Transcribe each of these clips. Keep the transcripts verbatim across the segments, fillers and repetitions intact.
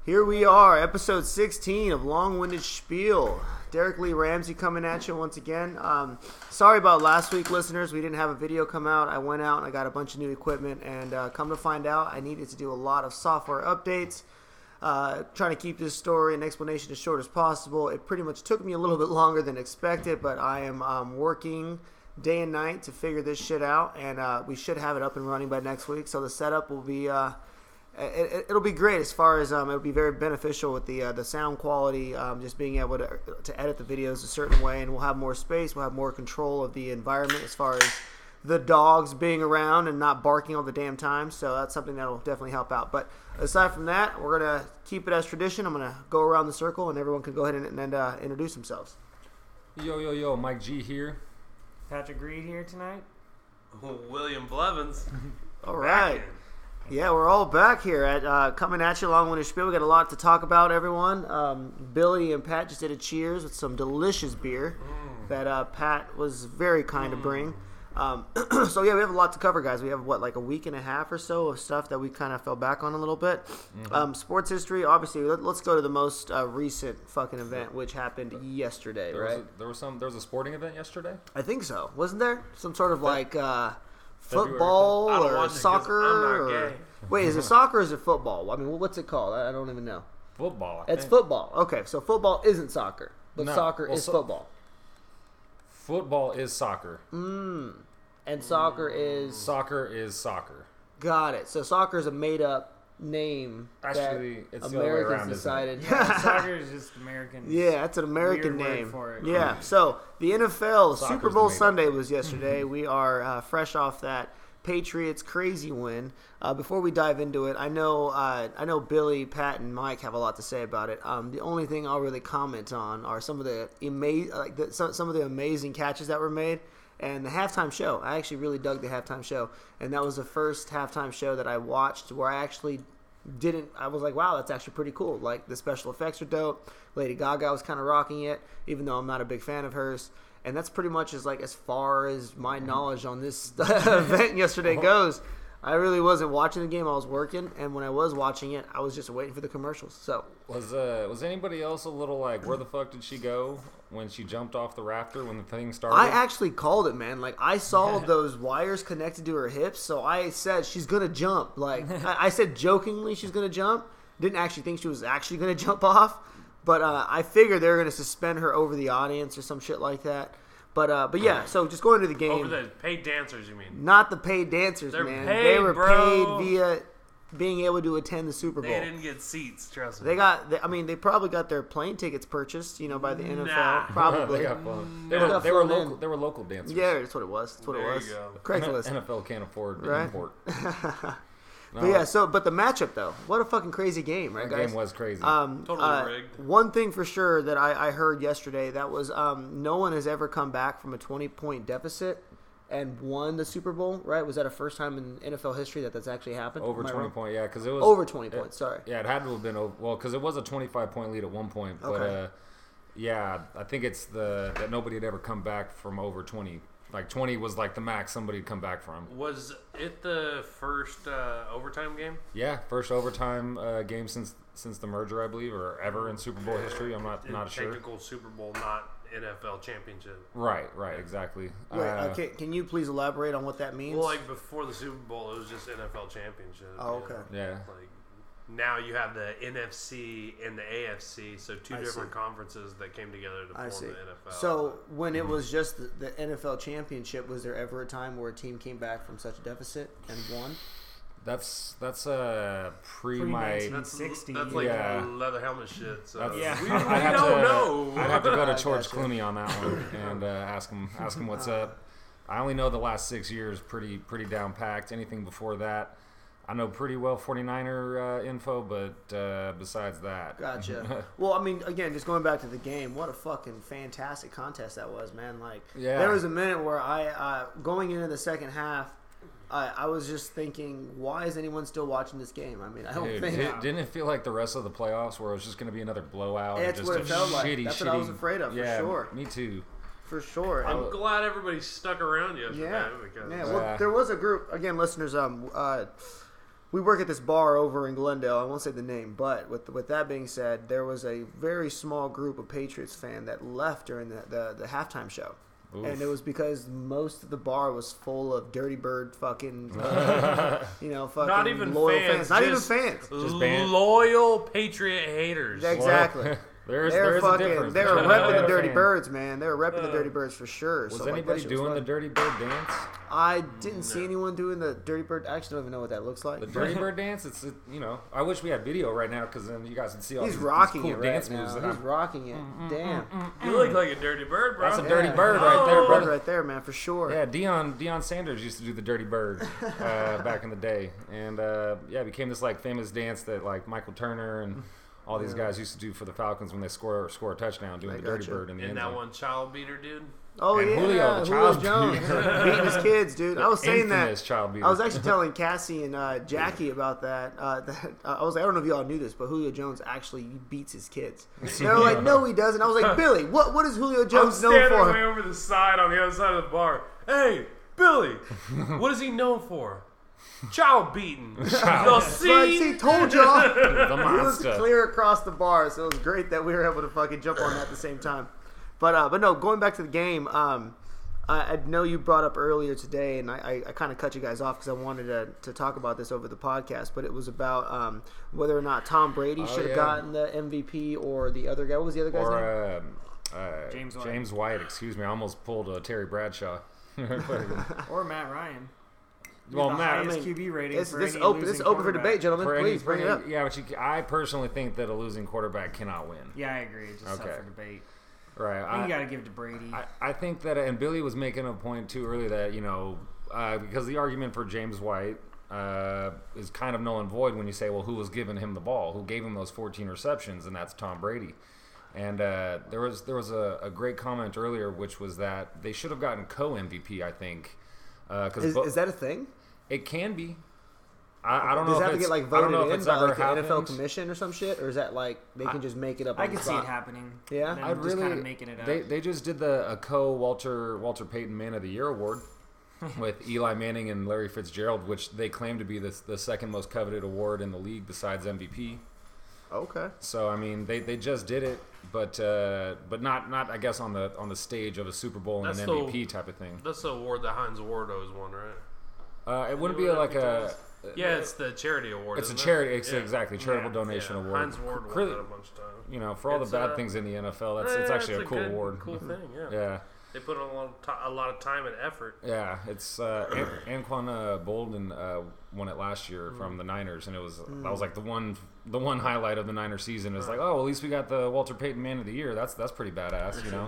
Here we are, episode sixteen of Long-Winded Spiel. Derek Lee Ramsey coming at you once again. Um, sorry about last week, listeners. We didn't have a video come out. I went out and I got a bunch of new equipment, and uh, come to find out, I needed to do a lot of software updates. Uh, trying to keep this story and explanation as short as possible. It pretty much took me a little bit longer than expected, but I am um, working day and night to figure this shit out, and uh, we should have it up and running by next week. So the setup will be... Uh, It, it'll be great as far as um, it'll be very beneficial with the uh, the sound quality, um, just being able to to edit the videos a certain way, and we'll have more space, we'll have more control of the environment as far as the dogs being around and not barking all the damn time. So that's something that'll definitely help out. But aside from that, we're gonna keep it as tradition. I'm gonna go around the circle, and everyone can go ahead and, and uh, introduce themselves. Yo yo yo, Mike G here. Patrick Reed here tonight. William Blevins. All right. Yeah, we're all back here at uh, coming at you along with a spiel. We got a lot to talk about, everyone. Um, Billy and Pat just did a cheers with some delicious beer mm. that uh, Pat was very kind mm. to bring. Um, so yeah, we have a lot to cover, guys. We have what, like a week and a half or so of stuff that we kind of fell back on a little bit. Mm-hmm. Um, sports history, obviously. Let, let's go to the most uh, recent fucking event, which happened yesterday, there right? Was a, there was some. There was a sporting event yesterday. I think so. Wasn't there some sort of like? Uh, Football or soccer? Or, wait, is it soccer or is it football? I mean, what's it called? I don't even know. Football. I it's think. football. Okay, so football isn't soccer, but no. soccer well, is so- football. Football is soccer. Mm. And soccer is... Soccer is soccer. Got it. So soccer is a made-up name Actually, that it's the other way Americans around, decided. Yeah, soccer is just American. Yeah, that's an American Weird name. word for it. Yeah. So the N F L Soccer's Super Bowl the made-up. Sunday was yesterday. We are uh, fresh off that Patriots crazy win. Uh, before we dive into it, I know uh, I know Billy, Pat, and Mike have a lot to say about it. Um, the only thing I'll really comment on are some of the ama- like the, some, some of the amazing catches that were made. And the halftime show, I actually really dug the halftime show, and that was the first halftime show that I watched where I actually didn't. I was like, wow, that's actually pretty cool. Like the special effects are dope. Lady Gaga was kind of rocking it, even though I'm not a big fan of hers. And that's pretty much as like as far as my knowledge on this event yesterday goes. I really wasn't watching the game. I was working, and when I was watching it, I was just waiting for the commercials. So was uh was anybody else a little like, where the fuck did she go when she jumped off the rafter when the thing started? I actually called it, man. Like I saw those wires connected to her hips, so I said she's gonna jump. Like I, I said jokingly, she's gonna jump. Didn't actually think she was actually gonna jump off, but uh, I figured they were gonna suspend her over the audience or some shit like that. But uh, but yeah, so just going to the game. Over the paid dancers, you mean? Not the paid dancers, They're man. paid, they were bro. paid via being able to attend the Super Bowl. They didn't get seats, trust me. They got. They, I mean, they probably got their plane tickets purchased, you know, by the N F L. Nah. Probably. they got flown. They They were, got they were flown local. in. They were local dancers. Yeah, that's what it was. That's what There it was. you go. Craigslist. N F L can't afford to Right? import. But yeah, so but the matchup though, what a fucking crazy game, right, That guys? game was crazy. Um, Totally uh, rigged. One thing for sure that I, I heard yesterday, that was um, no one has ever come back from a twenty-point deficit and won the Super Bowl, right? Was that a first time in N F L history that that's actually happened? Over Am I twenty wrong? point, yeah, because it was Over twenty it- points, sorry. Yeah, it had to have been over. Well, because it was a twenty-five point lead at one point, but Okay. uh, yeah, I think it's the that nobody had ever come back from over twenty. Like twenty was like the max somebody had come back from. Was it the first uh, overtime game? Yeah, first overtime uh, game since since the merger, I believe, or ever in Super Bowl history. I'm not In not sure. Technical Super Bowl, not N F L championship. Right, right, exactly. Wait, Uh, okay, can you please elaborate on what that means? Well, like before the Super Bowl, it was just N F L championship. Oh, you okay. know? Yeah. Like now you have the N F C and the A F C, so two I different see. conferences that came together to I form see. the N F L. So when it was just the, the N F L championship, was there ever a time where a team came back from such a deficit and won? That's that's uh pre my. nineteen that's, sixty, that's like yeah. leather helmet shit. So That's, Yeah. we, I'd, we I'd have don't to, know. I'd have to go to I George gotcha. Clooney on that one and uh, ask him ask him what's up. I only know the last six years pretty pretty down packed. Anything before that, I know pretty well forty-niner uh, info, but uh, besides that, Gotcha. Well, I mean, again, just going back to the game, what a fucking fantastic contest that was, man. Like, Yeah. there was a minute where I, uh, going into the second half, I, I was just thinking, why is anyone still watching this game? I mean, I don't Dude, think. it, didn't it feel like the rest of the playoffs where it was just going to be another blowout? and That's just what a it felt like. shitty, That's shitty, what I was afraid of, for yeah, sure. Me too. For sure. I'm And- glad everybody stuck around yesterday yeah. because Yeah. Well, Yeah. there was a group, again, listeners, um, uh, we work at this bar over in Glendale. I won't say the name, but with with that being said, there was a very small group of Patriots fan that left during the the, the halftime show. Oof. And it was because most of the bar was full of Dirty Bird fucking, uh, you know, fucking Not even loyal fans, fans. Not even just fans. Just banned. Loyal Patriot haters. Exactly. There's, They were there's a fucking. difference. They were between repping a the Dirty fan. Birds, man. They were repping the Uh, Dirty Birds for sure. Was so, like, that anybody shit was doing the fun. Dirty Bird dance? I didn't see anyone doing the Dirty Bird. I actually don't even know what that looks like. The Dirty Bird dance? It's, it, you know, I wish we had video right now because then you guys can see all He's these, rocking these it cool right dance now. moves. That He's I'm, rocking it. Damn. You look like a dirty bird, bro. That's a Yeah. Dirty Bird right there, Oh. Bird brother. right there, man, for sure. Yeah, Deion Deion Sanders used to do the Dirty Bird uh, back in the day, and uh, yeah, it became this like famous dance that like Michael Turner and all these Yeah. guys used to do for the Falcons when they score score a touchdown, doing I the Dirty gotcha. Bird in the And end that zone. one child beater, dude. Oh And yeah, Julio, the Julio child Jones beater. beating his kids, dude. I was saying that. Infamous child beater. I was actually telling Cassie and uh, Jackie about that. Uh, that uh, I was like, I don't know if y'all knew this, but Julio Jones actually beats his kids. They were like, no, he doesn't. I was like, Billy, what what is Julio I'm Jones known standing for? way over the side on the other side of the bar. Hey, Billy, what is he known for? Child beating. You'll But see. see, told y'all. the It was monster. clear across the bar, so it was great that we were able to fucking jump on that at the same time. But uh, but no, going back to the game, um, I, I know you brought up earlier today, and I, I, I kind of cut you guys off because I wanted to, to talk about this over the podcast. But it was about um, whether or not Tom Brady Oh, should have yeah. gotten the M V P or the other guy. What was the other guy's name? Or um, uh, James White. James White. Excuse me, I almost pulled a Terry Bradshaw. Or Matt Ryan. well, the Matt, highest I mean, Q B rating It's for this any open. This losing open for quarterback. debate, gentlemen. for any- Please for bring it any- up. Yeah, but you, I personally think that a losing quarterback cannot win. Yeah, I agree. It's just Okay. up for debate. Right. I think you got to give it to Brady. I, I think that, and Billy was making a point too earlier that, you know, uh, because the argument for James White uh, is kind of null and void when you say, well, who was giving him the ball? Who gave him those fourteen receptions? And that's Tom Brady. And uh, there was there was a, a great comment earlier, which was that they should have gotten co-M V P, I think. Uh, cause Is, bo- is that a thing? it can be. I, I don't Does know that if have to it's, get like I don't voted know if in it's by ever like the N F L happened. commission or some shit, or is that like they can I- just make it up? I on the could see it spot? happening. Yeah? Them I'd just really. kind of making it up. They they just did the a co Walter Walter Payton Man of the Year award with Eli Manning and Larry Fitzgerald, which they claim to be the the second most coveted award in the league besides M V P. Okay. So I mean, they, they just did it, but uh, but not not I guess on the on the stage of a Super Bowl and That's an the- M V P type of thing. That's the award that Heinz Ward always won, right? Uh, it wouldn't be What like I a. think Yeah, it's the charity award. It's a isn't it? charity. It's Yeah. exactly charitable Yeah. donation Yeah, award. Heinz Ward Cr- won that a bunch of times. You know, for all It's, the bad uh, things in the N F L, that's Eh, it's actually a it's cool good- award. Cool thing, yeah. Yeah. They put in a lot of, ti a lot of time and effort. Yeah, it's uh, An- Anquan uh, Bolden uh, won it last year Mm. from the Niners, and it was that was like the one the one highlight of the Niner season. Is like, oh, at least we got the Walter Payton Man of the Year. That's that's pretty badass, you know.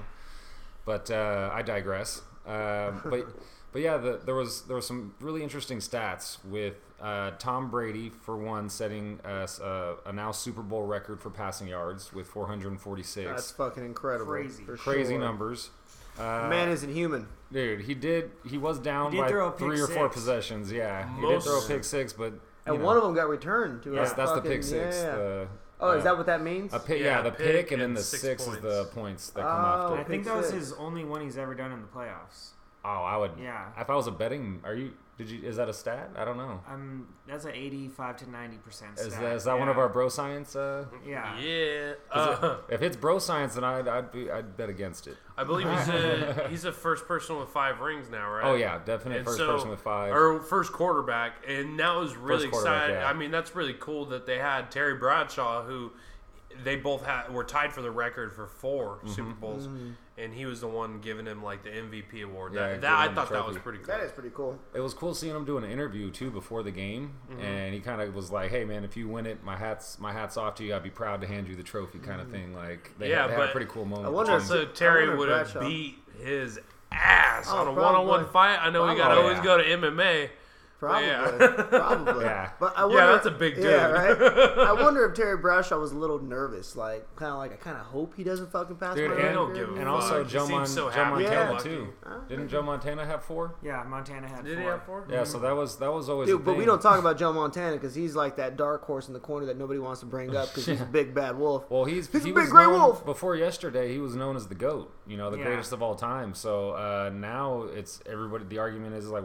But uh, I digress. Uh, but but yeah, the, there was there was some really interesting stats with uh, Tom Brady for one setting uh, a, a now Super Bowl record for passing yards with four hundred forty-six. That's fucking incredible. Crazy. for Crazy sure. numbers. Uh, Man isn't human. Dude, he did. He was down He did by throw a pick three or four six. possessions. Yeah, he did Most- throw a pick six, but you And know, one of them got returned to that's, a that's the fucking, pick six. Yeah. The, oh, is uh, that what that means? a pick? Yeah, Yeah, the pick pick, and then and the six six is points. the points that come Oh, I after. think pick that was six. his only one he's ever done in the playoffs. Oh, I would. Yeah. If I was a betting, are you? Did you? Is that a stat? I don't know. Um, that's an eighty-five to ninety percent. Is that, is that one of our bro science? Uh, Yeah. Yeah. is Uh, it- if it's bro science, then I'd I'd, be, I'd bet against it. I believe he's a he's a first person with five rings now, right? Oh yeah, definite And first so- person with five. Or first quarterback, and that was really First quarterback, exciting. yeah. I mean, that's really cool that they had Terry Bradshaw, who they both had were tied for the record for four Mm-hmm. Super Bowls, and he was the one giving him like the M V P award. Yeah, that, that giving I him the thought that was trophy. pretty cool. That is pretty cool. It was cool seeing him do an interview too before the game, and he kind of was like, "Hey man, if you win it, my hats my hats off to you. I'd be proud to hand you the trophy," kind of thing. Like they, Yeah, had, they had a but pretty cool moment. I wonder if- Also, I Terry wonder would have Bradshaw- beat his ass Oh, on a probably. one-on-one fight. I know we got to Probably. always Yeah. go to M M A. Probably. yeah. Probably. Yeah. But I wonder, Yeah, that's a big Yeah, dude. right? I wonder if Terry Bradshaw was a little nervous. Like, kind of like, I kind of hope he doesn't fucking pass Dude, my and- record. don't give a and fuck. also He Joe, seems Mon- so Joe happy. Montana Yeah. too. Huh? Didn't Joe Montana have four? Yeah, Montana had Did four. he have four? Yeah, so that was that was always Dude, a but we thing. don't talk about Joe Montana because he's like that dark horse in the corner that nobody wants to bring up because he's a big bad wolf. Well, he's, He's a he big was gray known, wolf. before yesterday. He was known as the GOAT, you know, the Yeah. greatest of all time. So uh, now it's everybody. The argument is like, well,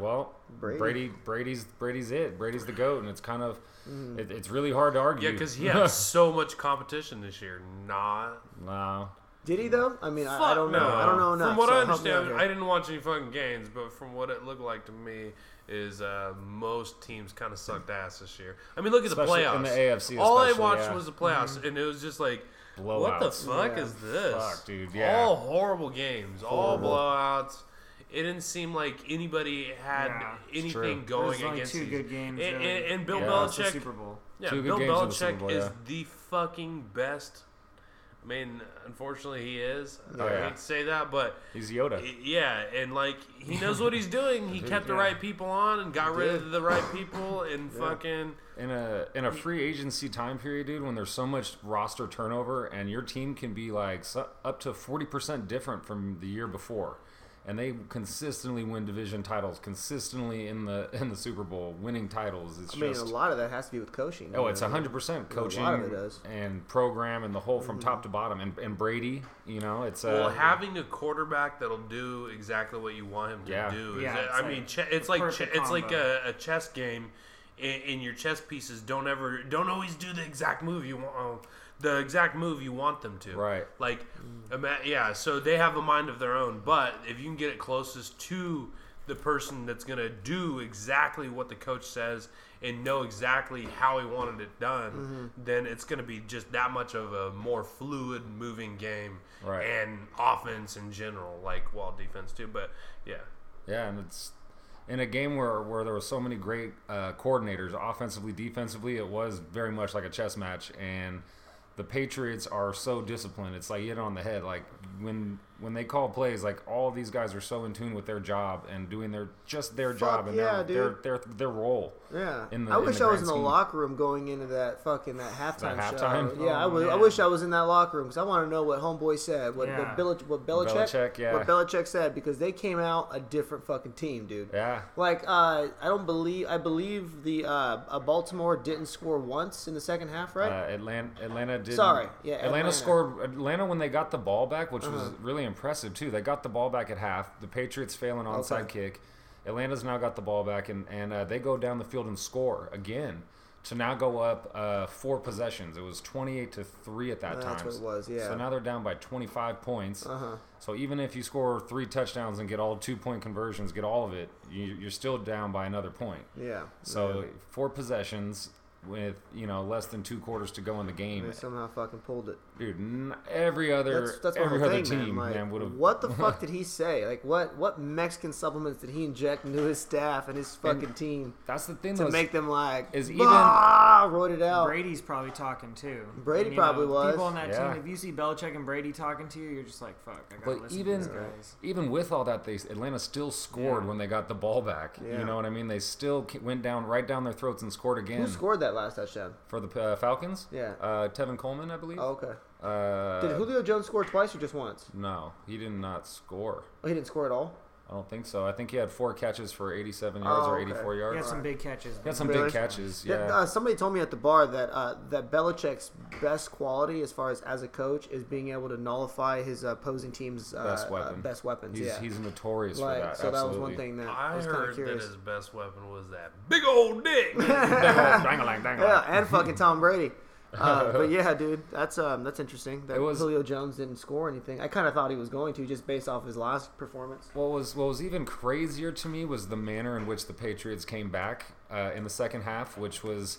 Brady. Brady, Brady's Brady's it. Brady's the GOAT, and it's kind of Mm. it, it's really hard to argue. Yeah, because he had so much competition this year. Not. no, Did he though? I mean, I, I Fuck don't know. no. I don't know enough. From what so I help me out understand, here. I didn't watch any fucking games, but from what it looked like to me, is uh, most teams kind of sucked ass this year. I mean, look at Especially the playoffs. in the A F C All I especially, watched yeah. was the playoffs, and it was just like, blowouts. what the fuck Yeah. is this? Fuck, dude, yeah. All horrible games, all Horrible. blowouts. It didn't seem like anybody had Yeah, it's anything true. going There's only against two these. good games. And, really. and, and Bill Yeah. Plus the Belichick, Super Bowl. yeah, Two good Bill games in the Super Belichick Bowl, is yeah. the fucking best. I mean, unfortunately, he is. Oh, I yeah. hate to say that, but he's Yoda. yeah, and like he knows what he's doing. He kept the Yeah. right people on and got rid did. of the right people, and fucking In a in a free agency time period, dude, when there's so much roster turnover and your team can be like so, up to forty percent different from the year before, and they consistently win division titles, consistently in the in the Super Bowl, winning titles. It's I mean, just a lot of that has to be with coaching. oh, you it's know? a hundred percent coaching lot of it does. and program and the whole from top to bottom. And, and Brady, you know, it's uh, well, having a quarterback that'll do exactly what you want him to Yeah. do. Is Yeah, it- it's I like mean, che- it's like che- perfect it's like combo. a, a chess game, and, and your chess pieces don't ever don't always do the exact move you want. Oh, the exact move you want them to. Right. Like, ima- yeah. So they have a mind of their own, but if you can get it closest to the person that's gonna do exactly what the coach says and know exactly how he wanted it done, Mm-hmm. then it's gonna be just that much of a more fluid, moving game, Right. and offense in general, like well, defense too. But yeah, yeah, and it's in a game where, where there were so many great uh, coordinators, offensively, defensively. It was very much like a chess match, and the Patriots are so disciplined. It's like you hit it on the head. Like when when they call plays, like all these guys are so in tune with their job and doing their just their Fuck job and yeah, their, their dude. their their role. Yeah, in the- I in wish the I was grand in the scheme. locker room going into that fucking that halftime, That show. halftime? Yeah, I, Oh, would, I man. wish I was in that locker room because I want to know what homeboy said, what Yeah. what, Belich, what Belichick, Belichick, yeah. what Belichick said because they came out a different fucking team, dude. Yeah, Like, uh, I don't believe I believe the uh, uh, Baltimore didn't score once in the second half, right? uh, Atlanta Atlanta did. Sorry, yeah, Atlanta, Atlanta. scored. Atlanta when they got the ball back, which was Uh-huh. really impressive too. They got the ball back at half. The Patriots fail an onside Okay. kick. Atlanta's now got the ball back, and and uh, they go down the field and score again to now go up uh, four possessions. It was twenty-eight to three at that Uh, time. that's what it was, yeah. So now they're down by twenty-five points. Uh-huh. So even if you score three touchdowns and get all two-point conversions, get all of it, you, you're still down by another point. Yeah. So four possessions with you know less than two quarters to go in the game, They somehow fucking pulled it. dude. N- every other That's, that's my every whole other thing, team, man. Like, man, would have. what the fuck did he say? Like, what what Mexican supplements did he inject into his staff and his fucking And team That's the thing to though. make them like is even- "Bah!" roid it out? Brady's probably talking too. Brady And, you probably know, was. People on that Yeah. team, if you see Belichick and Brady talking to you, you're just like, fuck, I gotta But listen even to these guys. even with all that, they Atlanta still scored Yeah. when they got the ball back. Yeah. You know what I mean? They still ki- went down right down their throats and scored again Who scored that last touchdown? for the uh, Falcons. Yeah. uh, Tevin Coleman, I believe. Oh, okay. Uh, Did Julio Jones score twice or just once? No, he did not score. Oh, he didn't score at all. I don't think so. I think he had four catches for eighty-seven yards Oh, or okay. eighty-four He yards. had some big catches. He had some Really? big catches. Th- Yeah. Uh, somebody told me at the bar that uh, that Belichick's best quality, as far as as a coach, is being able to nullify his opposing team's uh, Best uh, weapon. best weapons. he's yeah, he's notorious like for that. so that was one absolutely. thing that I I was kind of heard that curious. his best weapon was that big old dick. Dang-a-lang, dang-a-lang. Yeah, and fucking Tom Brady. Uh, but yeah, dude, that's um that's interesting. That It was- Julio Jones didn't score anything. I kind of thought he was going to, just based off his last performance. What was what was even crazier to me was the manner in which the Patriots came back uh, in the second half, which was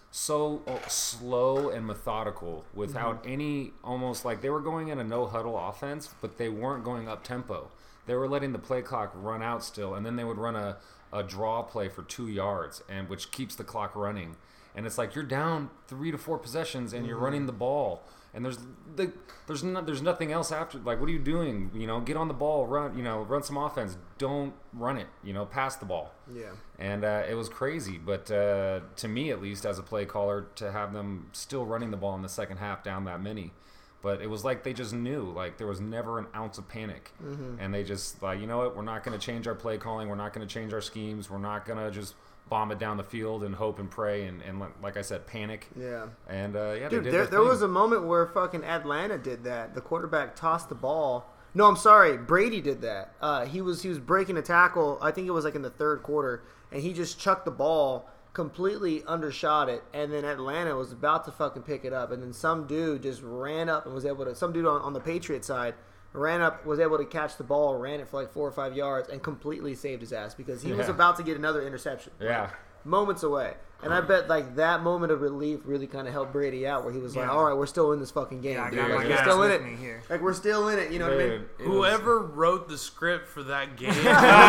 so uh, slow and methodical, without Mm-hmm. any almost like they were going in a no huddle offense, but they weren't going up tempo. They were letting the play clock run out still, and then they would run a, a draw play for two yards, and which keeps the clock running. And it's like you're down three to four possessions, and you're running the ball, and there's the, there's no, there's nothing else after. Like, what are you doing? You know, get on the ball, run. You know, run some offense. Don't run it. You know, pass the ball. Yeah, And uh, it was crazy, but uh, to me at least, as a play caller, to have them still running the ball in the second half down that many. But it was like they just knew, like there was never an ounce of panic, Mm-hmm. and they just like, you know what, we're not going to change our play calling, we're not going to change our schemes, we're not going to just bomb it down the field and hope and pray and, and like I said, panic. yeah. And uh, yeah, Dude, they did there, their there thing. was a moment where fucking Atlanta did that. The quarterback tossed the ball. No, I'm sorry. Brady did that. Uh, he was he was breaking a tackle. I think it was like in the third quarter, and he just chucked the ball, completely undershot it, and then Atlanta was about to fucking pick it up, and then some dude just ran up and was able to. Some dude on, on the Patriot side ran up, was able to catch the ball, ran it for like four or five yards, and completely saved his ass because he was Yeah. about to get another interception. Yeah. Moments away. And I bet like that moment of relief really kind of helped Brady out, where he was like, Yeah. "All right, we're still in this fucking game, Yeah, I dude. got Like, my we're guys still in with it. me here. Like we're still in it." You know what I mean? Dude, it was- Whoever wrote the script for that game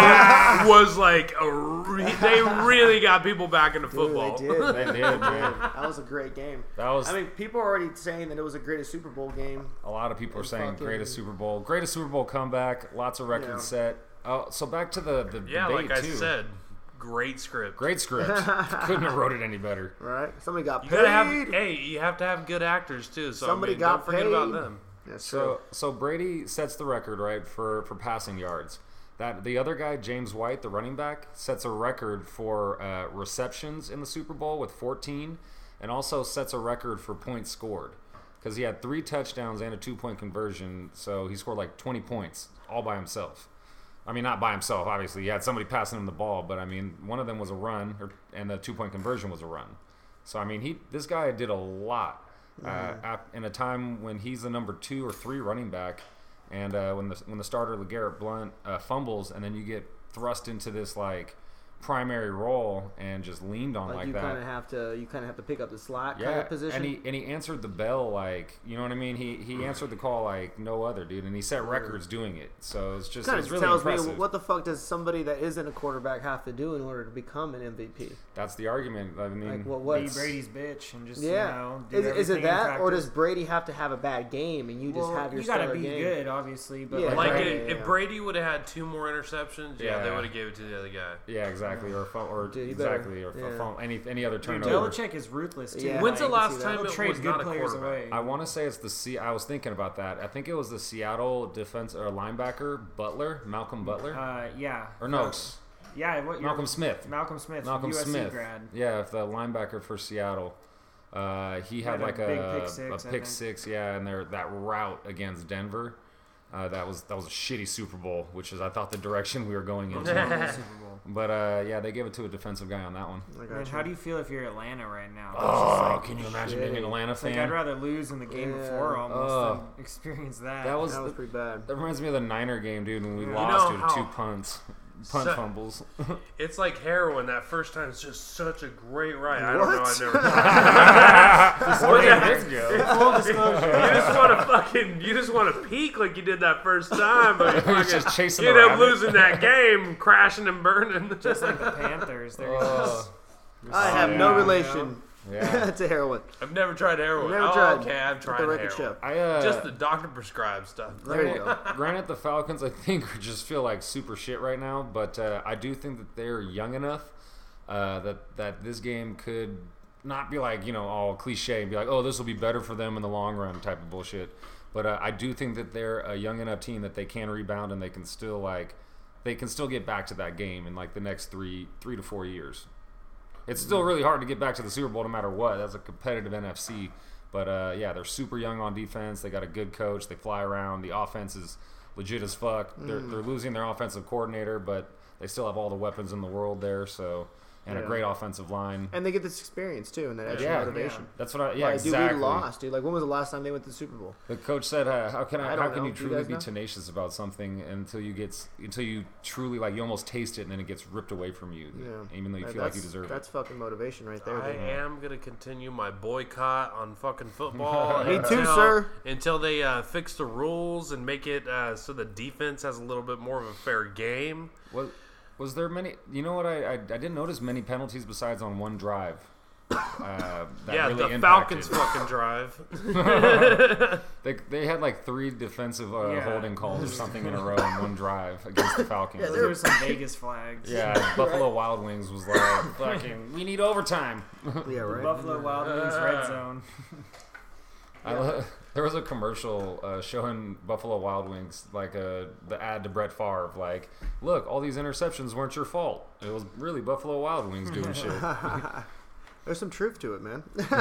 was like a re- they really got people back into Dude, football. they did. They did, man. That was a great game. That was. I mean, people are already saying that it was the greatest Super Bowl game. A lot of people are saying fucking- greatest Super Bowl, greatest Super Bowl comeback, lots of records Yeah. set. Oh, so back to the the Yeah, debate like I too. said, great script. Great script. Couldn't have wrote it any better. Right? Somebody got You paid. gotta have hey, you have to have good actors too. So Somebody I mean, got don't forget about paid. them. That's So true. so Brady sets the record right for for passing yards. That the other guy, James White, the running back, sets a record for uh, receptions in the Super Bowl with fourteen, and also sets a record for points scored because he had three touchdowns and a two point conversion. So he scored like twenty points all by himself. I mean, not by himself, obviously. He had somebody passing him the ball, but I mean, one of them was a run, or, and the two-point conversion was a run. So I mean, he this guy did a lot uh, at, in a time when he's the number two or three running back, and uh, when the when the starter LeGarrette Blount uh, fumbles, and then you get thrust into this like primary role and just leaned on Like, like, you that. kind of have to, you kind of have to pick up the slack Yeah, kind of position. and he and he answered the bell like, you know what I mean. He he answered the call like no other dude, and he set records doing it. So it's just kind it's of really tells impressive. me what the fuck does somebody that isn't a quarterback have to do in order to become an M V P? That's the argument. I mean, Like, what- Be what's- Brady's bitch and just Yeah. you know do is, is everything it in that, or practice. does Brady have to have a bad game and you just well, have your you gotta stellar be game? good, obviously, but Yeah. like, Like Right. if, Yeah, yeah, if yeah. Brady would have had two more interceptions, yeah, they Yeah. would have gave it to the other guy. yeah, exactly, or fo- or Dude, you better- exactly, or yeah. fo- any any other dude, turnover. Belichick is ruthless too. Yeah, When's the I can last see that. time He'll it trade was good not a players quarterback? away. I want to say it's the C. I was thinking about that. I think it was the Seattle defense or linebacker Butler, Malcolm Butler, Uh, yeah. or no, Uh, yeah. What? Malcolm you're- Smith. Malcolm Smith. Malcolm U S C Smith. grad. Yeah, the linebacker for Seattle. Uh, he had Had a like big a pick six, a I pick think. six, yeah, and their that route against Denver. Uh, that was that was a shitty Super Bowl, which is I thought the direction we were going into. Super Bowl. But uh, yeah, they gave it to a defensive guy on that one. I I got mean, you. how do you feel if you're Atlanta right now? Oh, can you imagine being shit. an Atlanta It's like fan? I'd rather lose in the game Yeah. before almost Oh. than experience that. That was That was pretty bad. that reminds me of the Niner game, dude, when we You lost know due to how- two punts, punt So- fumbles. It's like heroin. That first time is just such a great ride. I What? don't know. I've never. Well, yeah, Full disclosure. you just want to fucking, you just want to peak like you did that first time, but you He was fucking just chasing you the end up rabbit. losing that game, crashing and burning. Just like the Panthers. They're Oh, I Oh, have yeah. no You relation yeah. to heroin. I've never tried heroin. Never oh, tried. okay, I've Let tried the record heroin. show. I uh, Just the doctor prescribed stuff. There you go. Granted, the Falcons, I think, just feel like super shit right now, but uh, I do think that they're young enough uh, that that this game could not be like, you know, all cliche and be like, oh, this will be better for them in the long run type of bullshit. But uh, I do think that they're a young enough team that they can rebound and they can still like they can still get back to that game in like the next three three to four years. It's still really hard to get back to the Super Bowl no matter what. That's a competitive N F C. But uh, yeah, they're super young on defense. They got a good coach. They fly around. The offense is legit as fuck. They're, they're losing their offensive coordinator, but they still have all the weapons in the world there. So and a Yeah. great offensive line. And they get this experience too, and that extra Yeah. motivation. That's what I yeah Like, exactly. dude, we lost, dude. Like, when was the last time they went to the Super Bowl? The coach said, uh, "How can I? I how don't can know. you Do you truly guys be know? tenacious about something until you get until you truly like you almost taste it and then it gets ripped away from you, Yeah. even though you That- feel like you that's- deserve That's it." fucking motivation right there, I dude. am gonna continue my boycott on fucking football. Me too, until- sir. Until they uh, fix the rules and make it uh, so the defense has a little bit more of a fair game. Was, was there many? You know what? I, I I didn't notice many penalties besides on one drive. Uh, that yeah, really the impacted. Falcons fucking drive. They, they had like three defensive uh, Yeah. holding calls or something in a row in one drive against the Falcons. Yeah, There were some Vegas flags. Yeah, Buffalo Wild Wings was like, "Fucking, we need overtime." Yeah, The right. Buffalo Wild Wings red zone. I lo- there was a commercial uh, showing Buffalo Wild Wings, like uh, the ad to Brett Favre, like, "Look, all these interceptions weren't your fault. It was really Buffalo Wild Wings doing shit." There's some truth to it, man.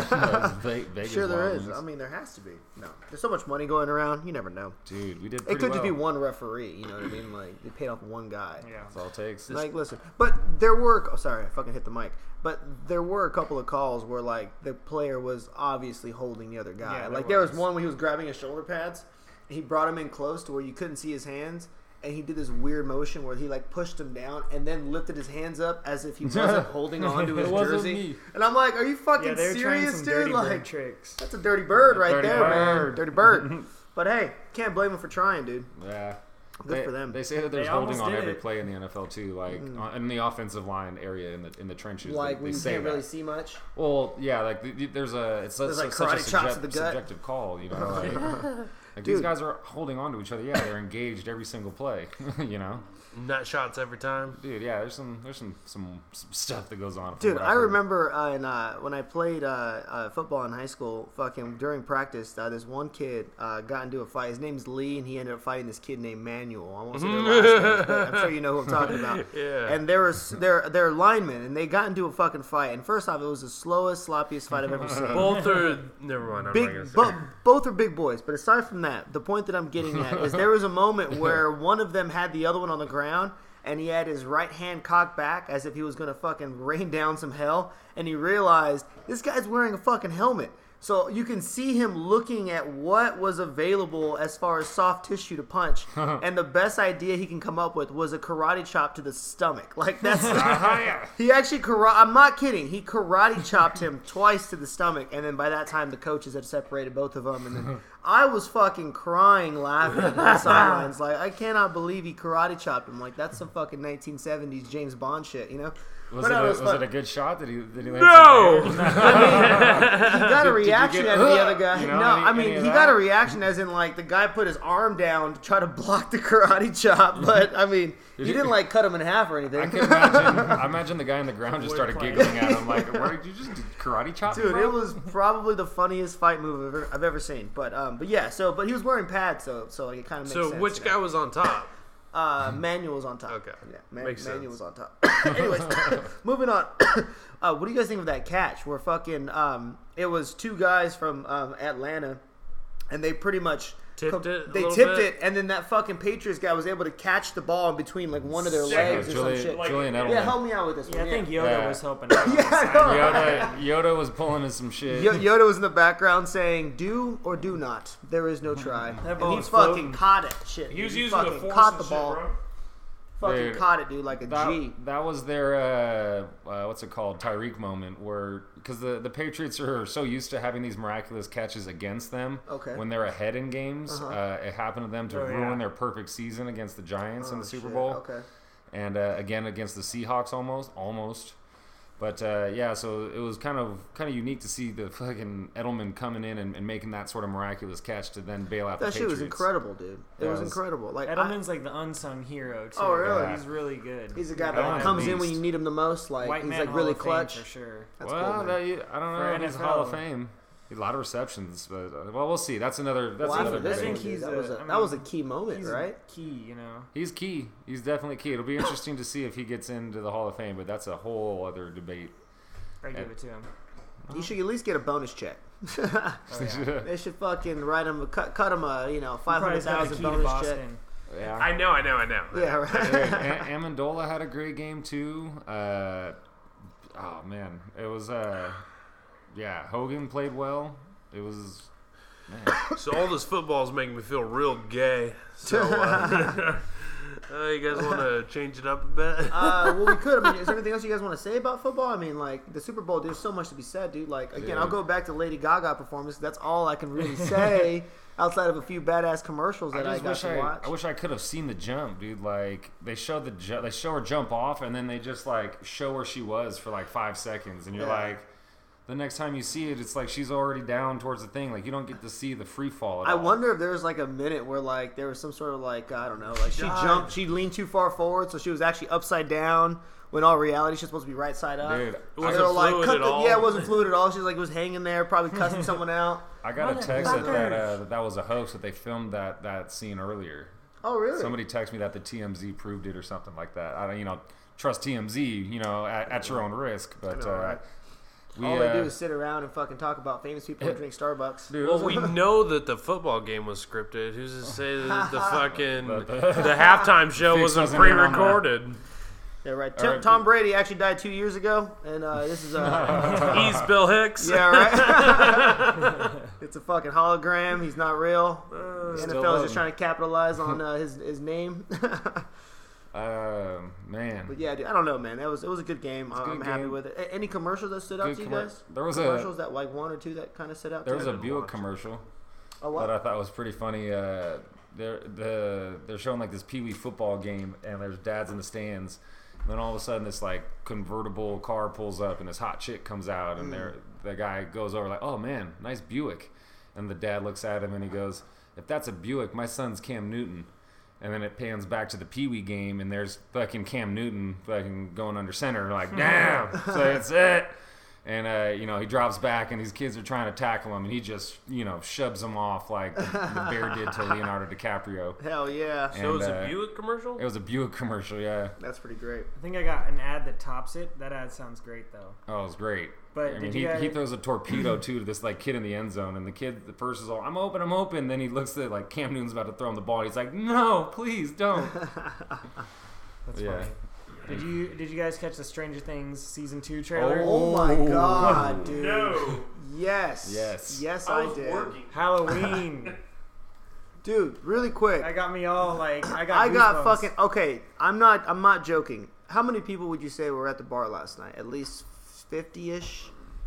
Ve- Vegas Sure, there Wild is. Wings. I mean, there has to be. No, there's so much money going around. You never know. Dude, we did. It Pretty could just be well. one referee. You know what I mean? Like they paid off one guy. Yeah. That's all it takes. Like, listen, but there were. Oh, sorry, I fucking hit the mic. But there were a couple of calls where like the player was obviously holding the other guy. Yeah, there like there was was. one where he was grabbing his shoulder pads. He brought him in close to where you couldn't see his hands, and he did this weird motion where he like pushed him down and then lifted his hands up as if he wasn't holding on to his It wasn't jersey. me. And I'm like, are you fucking Yeah, they were trying serious, some dude? dirty Like, bird tricks. that's a dirty bird right Dirty there, man. bird. Dirty bird. But hey, can't blame him for trying, dude. Yeah. Good they, for them. They say that there's They holding almost on did every it. play in the N F L too, like on, in the offensive line area in the in the trenches. Like they, when they you say can't that. really see much. Well, yeah, like the, the- there's a it's There's, such, like, such a karate chops subject, to the gut. subjective call, you know. Like, like Dude. these guys are holding on to each other. Yeah, they're engaged every single play. You know, Nut shots every time. dude. Yeah, there's some there's some some, some stuff that goes on. from Dude, what I I've heard. remember uh, in, uh, when I played uh, uh, football in high school, fucking during practice, uh, this one kid uh, got into a fight. His name's Lee, and he ended up fighting this kid named Manuel. I won't say their last names, but I'm sure you know who I'm talking about. Yeah. And they were they're they're linemen, and they got into a fucking fight. And first off, it was the slowest, sloppiest fight I've ever seen. Both are. Never mind. I'm not Big, gonna say. bo- both are big boys. But aside from that, the point that I'm getting at is there was a moment where one of them had the other one on the ground, and he had his right hand cocked back as if he was going to fucking rain down some hell, and he realized this guy's wearing a fucking helmet. So you can see him looking at what was available as far as soft tissue to punch, and the best idea he can come up with was a karate chop to the stomach. Like that's he actually karate. I'm not kidding. He karate chopped him twice to the stomach, and then by that time the coaches had separated both of them, and then I was fucking crying, laughing on the sidelines. Like I cannot believe he karate chopped him. Like that's some fucking nineteen seventies James Bond shit, you know? Was, But it, no, a, it was was fun. it a good shot? Did he? Did he land No! some- He got a Did- did you reaction get- out of the other guy. You know, no, any- I mean any of he that? got a reaction as in like the guy put his arm down to try to block the karate chop, but I mean he you- didn't like cut him in half or anything. I can imagine. I imagine the guy on the ground just started Wordplay. giggling at him, like, "What did you just do? Karate chop?" me, Dude, bro?" it was probably the funniest fight move I've ever, I've ever seen. But um, but yeah, so but he was wearing pads, so so like, it kind of makes So sense. which you guy know? was on top? Uh, Manuel was on top. Okay. Yeah, Man- Makes Manuel sense. was on top. Anyways, moving on. uh, what do you guys think of that catch? Where fucking um, it was two guys from um, Atlanta, and they pretty much Tipped it a They little tipped bit? it, and then that fucking Patriots guy was able to catch the ball in between like one of their Sick. legs or Julian, some shit. Like- Julian Edelman. Yeah, help me out with this Yeah, one. I think yeah. Yoda Yeah. was helping out. on the Yeah, I side. know. Yoda, Yoda was pulling in some shit. Yo- Yoda was in the background saying, "Do or do not. There is no try." And ball he was fucking floating. caught it. Shit. He was dude. using the fucking force caught and the shit, ball. bro. Fucking Dude, caught it, dude, like a that, G. that was their uh, uh, what's it called Tyreek moment where because the, the Patriots are so used to having these miraculous catches against them Okay. when they're ahead in games. Uh-huh. Uh, it happened to them to Oh, yeah. ruin their perfect season against the Giants in Oh, the Super shit. Bowl Okay. and uh, again against the Seahawks almost almost. But uh, yeah, so it was kind of kind of unique to see the fucking Edelman coming in and, and making that sort of miraculous catch to then bail out That the shit Patriots. was incredible, dude. It Yeah, was it was- incredible. Like I, Edelman's like the unsung hero too. Oh, really? Yeah. He's really good. he's a guy Edelman's that a comes in when beast. you need him the most. Like White he's man like Hall really of Fame clutch. for sure. That's well, cool, man. that, you- I don't For know. N He's F Hall of L. Fame. A lot of receptions, but uh, well, we'll see. That's another. That's Well, another after this I one, think debate. he's dude, that a- was a I that was a mean, key moment, He's right? key, you know. He's key. He's definitely key. It'll be interesting to see if he gets into the Hall of Fame, but that's a whole other debate. I give it to him. You should at least get a bonus check. Oh, yeah. They should fucking write him, cut, cut him a you know five Probably hundred got a thousand key to bonus check. Boston. yeah. I know, I know, I know. Yeah, right. Dude, A- Amendola had a great game too. Uh, oh man, it was. Uh, yeah, Hogan played well. It was. Man. So all this football is making me feel real gay. So uh, uh, you guys want to change it up a bit? Uh, well, we could. I mean, is there anything else you guys want to say about football? I mean, like the Super Bowl, there's so much to be said, dude. Like again, Dude. I'll go back to Lady Gaga performance. That's all I can really say outside of a few badass commercials I that I, just got wish to I, watch. I wish I could have seen the jump, dude. Like they showed the ju- they show her jump off, and then they just like show where she was for like five seconds, and you're Yeah. like, the next time you see it, it's like she's already down towards the thing. Like you don't get to see the free fall. At I all. wonder if there was like a minute where like there was some sort of like I don't know, like she Died. jumped, she leaned too far forward, so she was actually upside down. When all reality, she's supposed to be right side up. Dude, It They wasn't were like, fluid cut at the- all. Yeah, it wasn't fluid at all. She was like, it was hanging there, probably cussing someone out. I got a text that that, uh, Motherfuckers. that that was a hoax that they filmed that that scene earlier. Oh, really? Somebody texted me that the T M Z proved it or something like that. I don't, you know, trust T M Z, you know, at, at your own risk. But I know, uh, right? We, All they uh, do is sit around and fucking talk about famous people and drink Starbucks. Dude, Well, we know that the football game was scripted. Who's to say that the fucking But the, the- halftime show Fix wasn't wasn't in on that. pre-recorded? Yeah, right. All Tim, right. Tom Brady actually died two years ago, and uh, this is uh, He's Bill Hicks. yeah, right. It's a fucking hologram. He's not real. The Still N F L is love just him. trying to capitalize on uh, his his name. Uh, man. But yeah, dude, I don't know, man. That was it was a good game. a I'm good happy game. with it. A- Any commercials that stood out Good to you commer- guys? there was a- commercials that like one or two that kind of stood out. There to was you? a Buick commercial Oh, that what? I thought was pretty funny. Uh, they're the they're showing like this Pee Wee football game, and there's dads in the stands. And then all of a sudden, this like convertible car pulls up, and this hot chick comes out, and they're the guy goes over like, "Oh man, nice Buick," and the dad looks at him and he goes, "If that's a Buick, my son's Cam Newton." And then it pans back to the Pee Wee game, and there's fucking Cam Newton fucking going under center, like, damn, so that's it. And, uh, you know, he drops back, and these kids are trying to tackle him, and he just, you know, shoves them off like the, the bear did to Leonardo DiCaprio. Hell yeah, So it was And, a uh, Buick commercial? It was a Buick commercial, yeah. that's pretty great. I think I got an ad that tops it. That ad sounds great though. Oh, it was great. But I mean, did he, you guys- he throws a torpedo, too, to this, like, kid in the end zone, and the kid, the first is all, I'm open, I'm open. Then he looks at, like, Cam Newton's about to throw him the ball, and he's like, no, please don't. That's Yeah. funny. Did you did you guys catch the Stranger Things season two trailer? Oh my god, dude. No. Yes. Yes. Yes, I I, was did. working. Halloween. Dude, really quick. I got me all like I got. I got goosebumps. fucking okay. I'm not. I'm not joking. How many people would you say were at the bar last night? At least fifty-ish,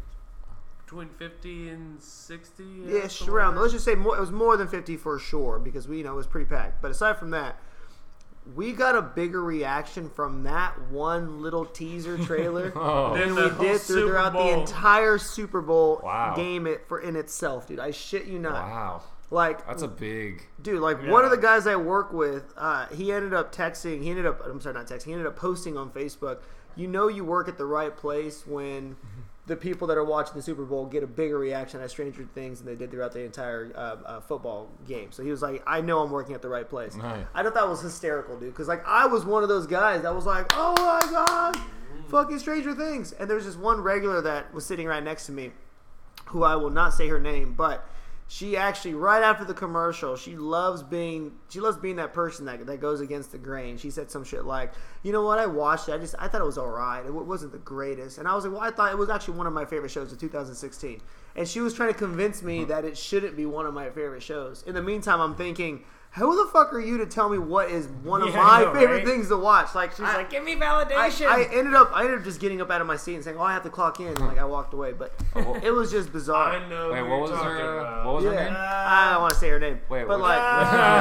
Between fifty and sixty? ish around. Let's just say more. It was more than fifty for sure because we, you know, it was pretty packed. But aside from that, we got a bigger reaction from that one little teaser trailer Oh. than Than we the whole did Super throughout the Bowl. entire Super Bowl Wow. game it for in itself, dude. I shit you not. Wow. Like That's a big... Dude, like Yeah. one of the guys I work with, uh, he ended up texting. He ended up, I'm sorry, not texting. He ended up posting on Facebook. You know, you work at the right place when the people that are watching the Super Bowl get a bigger reaction at Stranger Things than they did throughout the entire uh, uh, football game. So he was like, I know I'm working at the right place. Nice. I thought that was hysterical, dude. Because like I was one of those guys that was like, oh my god, fucking Stranger Things. And there's this one regular that was sitting right next to me, who I will not say her name, but. She actually, right after the commercial, she loves being she loves being that person that that goes against the grain. She said some shit like, "You know what? I watched it. I just I thought it was all right. It wasn't the greatest." And I was like, "Well, I thought it was actually one of my favorite shows of two thousand sixteen." And she was trying to convince me that it shouldn't be one of my favorite shows. In the meantime, I'm thinking, who the fuck are you to tell me what is one of Yeah, my I know, favorite right? things to watch? Like She's I- like, give me I, validation. I ended up I ended up just getting up out of my seat and saying, "Oh, I have to clock in." And like I walked away, but it was just bizarre. I know Wait, who what you're was talking her... about. What was her Yeah. name? I don't want to say her name. Wait, but what- like,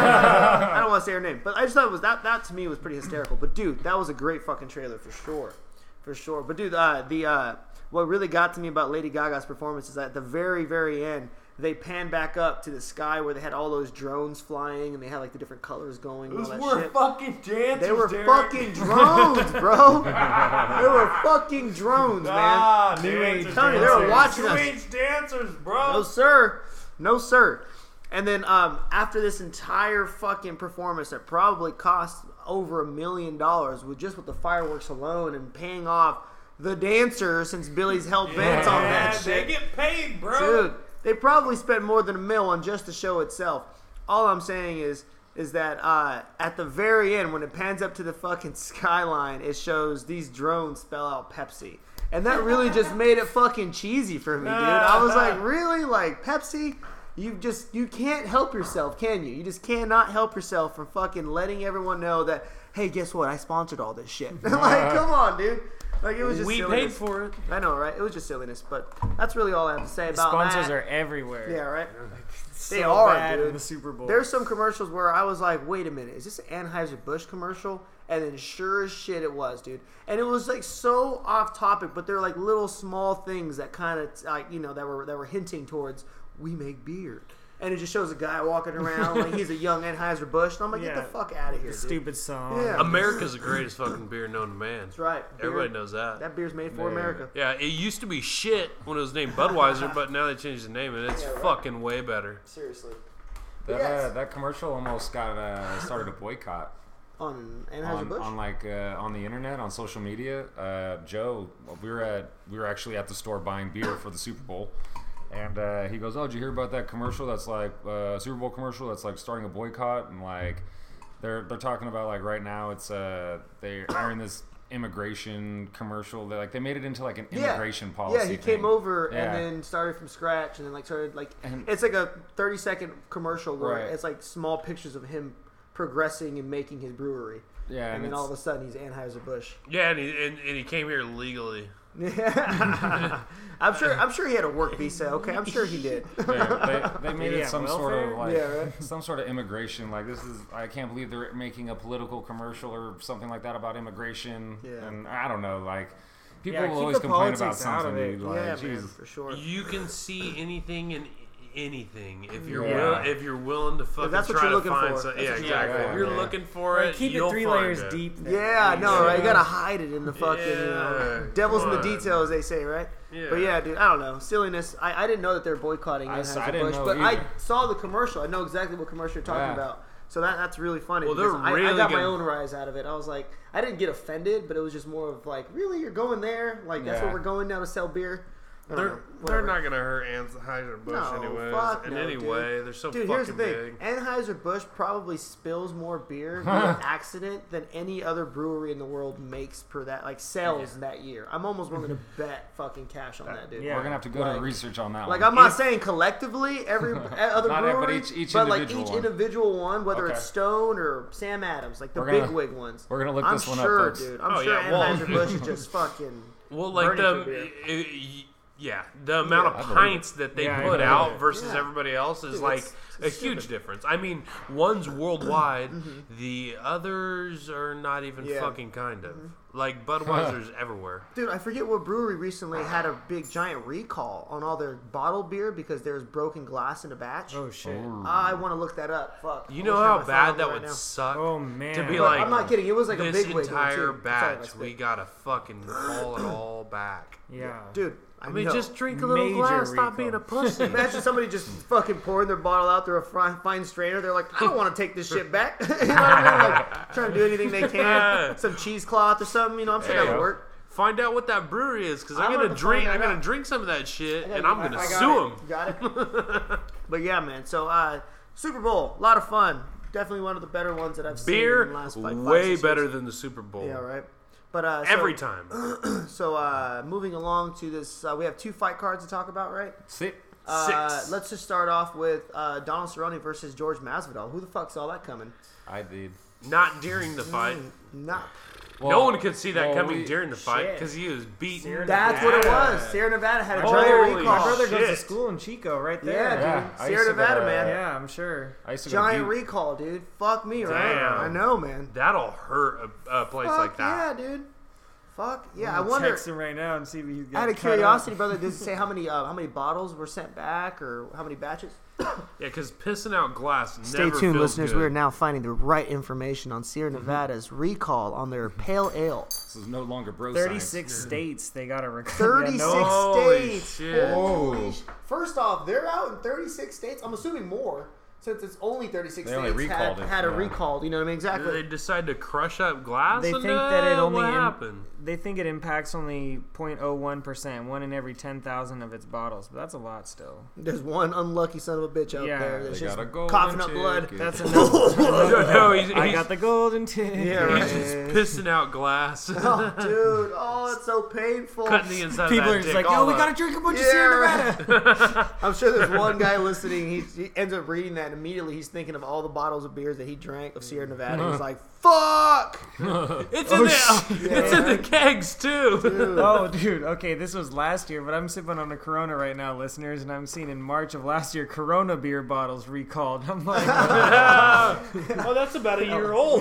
I don't want to say her name. But I just thought it was that. That to me was pretty hysterical. But dude, that was a great fucking trailer for sure, for sure. But dude, uh, the uh, what really got to me about Lady Gaga's performance is that at the very, very end, they panned back up to the sky where they had all those drones flying and they had like the different colors going. And all that shit. fucking dancers, They were fucking drones, bro. They were fucking drones, man. Ah, New age dancers, Tony, they were dancers. watching New us. age dancers, bro. No sir, no sir. And then um, after this entire fucking performance that probably cost over a million dollars with just with the fireworks alone and paying off the dancers since Billy's hell bent on that Yeah, shit. they get paid, bro. Dude, they probably spent more than a mil on just the show itself. All I'm saying is is that uh, at the very end, when it pans up to the fucking skyline, it shows these drones spell out Pepsi. And that really just made it fucking cheesy for me, dude. I was like, really? Like, Pepsi? You just, you can't help yourself, can you? You just cannot help yourself from fucking letting everyone know that, hey, guess what? I sponsored all this shit. Like, come on, dude. Like, it was just We silliness. paid for it. I know, right? It was just silliness, but that's really all I have to say The about sponsors that. are everywhere. Yeah, right? So They are, bad dude. in the Super Bowl. There's some commercials where I was like, wait a minute, is this an Anheuser-Busch commercial? And then sure as shit it was, dude. And it was like so off topic, but they're like little small things that kind of like, you know, that were that were hinting towards we make beer. And it just shows a guy walking around like he's a young Anheuser-Busch. And I'm like, get Yeah. the fuck out of here, the dude. stupid song. Yeah. America's the greatest fucking beer known to man. That's right. Beer- Everybody knows that. That beer's made for Man. America. Yeah, it used to be shit when it was named Budweiser, but now they changed the name and it's Yeah, right. fucking way better. Seriously. That, Yes. uh, that commercial almost got uh, started a boycott. On on, Anheuser-Busch? on like uh, on the internet, on social media. Uh, Joe, we were at we were actually at the store buying beer for the Super Bowl, and uh, he goes, "Oh, did you hear about that commercial? That's like uh, Super Bowl commercial. That's like starting a boycott, and like they're they're talking about like right now it's uh they're airing this immigration commercial. They like they made it into like an Yeah. immigration policy. Yeah, he thing. came over Yeah. and then started from scratch, and then like started like And- it's like a thirty second commercial where Right. it's like small pictures of him progressing and making his brewery. Yeah, and, and then it's- all of a sudden he's Anheuser-Busch. Yeah, and he, and, and he came here legally. Yeah. I'm sure. I'm sure he had a work visa. Okay, I'm sure he did. they, they, they made Yeah, it some sort of welfare? like Yeah, right. some sort of immigration. Like this is I can't believe they're making a political commercial or something like that about immigration. Yeah. And I don't know, like people Yeah, will keep always the complain about politics out of something, it. dude. Like, yeah, man, Jesus. for sure. You can see anything in anything if you're Yeah. will, if you're willing to fucking that's what try you're to looking find for. some, That's yeah, what you're exactly. looking If for. you're Yeah. looking for Like, it, keep you'll it three find layers it. deep. then. Yeah, You no, know? right? You gotta hide it in the fucking, you Yeah, know, devil's in the come on. detail, as they say, right? Yeah. But yeah, dude, I don't know, silliness. I, I didn't know that they're boycotting I s- I didn't Anheuser-Busch, know but I either. saw the commercial. I know exactly what commercial you're talking Yeah. about. So that that's really funny. Well, because they're I, I really got my gonna- own rise out of it. I was like, I didn't get offended, but it was just more of like, really, you're going there? Like that's Yeah. where we're going now to sell beer? I don't They're, know, they're whatever. not gonna hurt Anheuser-Busch No, anyways. fuck in no, any dude. way, they're so Dude, fucking here's the thing. big. Anheuser-Busch probably spills more beer via accident than any other brewery in the world makes per that, like, sales that year. I'm almost willing to bet fucking cash on that, dude. Yeah. We're gonna have to go Like- to research on that Like, one. I'm not saying collectively every other Not every- but brewery, each- each but like individual each one. individual one, whether Okay. it's Stone or Sam Adams, like the We're big gonna- wig ones. we're gonna look I'm this one up, sure, folks. dude. I'm Oh, sure yeah, well- Anheuser-Busch is just fucking. Well, like burning the for beer. i- i- yeah, the amount I of believe pints that they Yeah, I put believe out it. versus Yeah. everybody else is Dude, like it's- a it's huge stupid. difference. I mean, one's worldwide, the others are not even Yeah. fucking kind of like Budweiser's everywhere. Dude, I forget what brewery recently had a big giant recall on all their bottled beer because there was broken glass in a batch. Oh shit. Ooh. I want to look that up. Fuck. You I know wish I how had my phone bad on that right would now. suck Oh man. to be But like. I'm not kidding. It was like a this big wig one, entire too. Sorry, batch, I we spit. gotta fucking haul it all back. Yeah. Dude, I, I mean, know. just drink a little Major glass. Stop recall. being a pussy. Imagine somebody just fucking pouring their bottle out through a fine, fine strainer. They're like, I don't want to take this shit back. You know what I mean? Like, trying to do anything they can. Some cheesecloth or something. You know, I'm sure There that you would go. work. Find out what that brewery is, because I'm I'm gonna gonna drink. find I'm that gonna out. drink some of that shit, I and got- I'm gonna I- I got sue it. them. Got it. But yeah, man. So uh, Super Bowl, a lot of fun. Definitely one of the better ones that I've seen Beer, in the last like, five, way six better years. than the Super Bowl. Yeah, right. But uh, so, Every time. So uh, moving along to this, uh, we have two fight cards to talk about, right? See, Uh, Six. let's just start off with uh, Donald Cerrone versus George Masvidal. Who the fuck saw that coming? I did. Not during the fight. Not. no Well, one could see that well, coming we- during the fight Shit. because he was beaten. Sierra That's what it Nevada. was. Sierra Nevada had a Holy giant recall. My brother goes to shit. school in Chico, right there. Yeah, Yeah, dude. I Sierra used to go Nevada, to- man. Yeah, I'm sure. I used to go Giant deep- recall, dude. Fuck me, right? Damn. I know, man. That'll hurt a, a place Fuck like that. yeah, dude. Fuck yeah. I I'm gonna wonder. text him right now and see if he's got Out of cut up. curiosity, brother, does it say how many uh, how many bottles were sent back or how many batches? Yeah, because pissing out glass Stay never tuned, feels listeners. good. We are now finding the right information on Sierra Nevada's recall on their pale ale. This is no longer bro thirty-six states they got to record. thirty-six Yeah, no, Holy states. shit. Holy Whoa. sh- First off, they're out in thirty-six states. I'm assuming more since it's only thirty-six They only states had, recalled it, had a yeah. recall. You know what I mean? Did they Exactly. decide to crush up glass? They and think that it uh, only what im- happened? they think it impacts only zero point zero one percent, one in every ten thousand of its bottles, but that's a lot still. There's one unlucky son of a bitch out Yeah. there They that's got just a golden coughing up blood. ticket. That's enough. no, no, he's, I he's, got the golden ticket. Yeah, right. he's just pissing out glass. Oh, dude. Oh, it's so painful. Cutting the inside People of are that just dick like, yo, all we up. gotta drink a bunch Yeah, of Sierra right. Nevada. I'm sure there's one guy listening. He, he ends up reading that, and immediately he's thinking of all the bottles of beers that he drank of Sierra Nevada. He's like, "Fuck!" It's in the it's in the kegs too. Dude. Oh, dude. Okay, this was last year, but I'm sipping on a Corona right now, listeners, and I'm seeing in March of last year Corona beer bottles recalled. I'm like, oh, that's about a year old.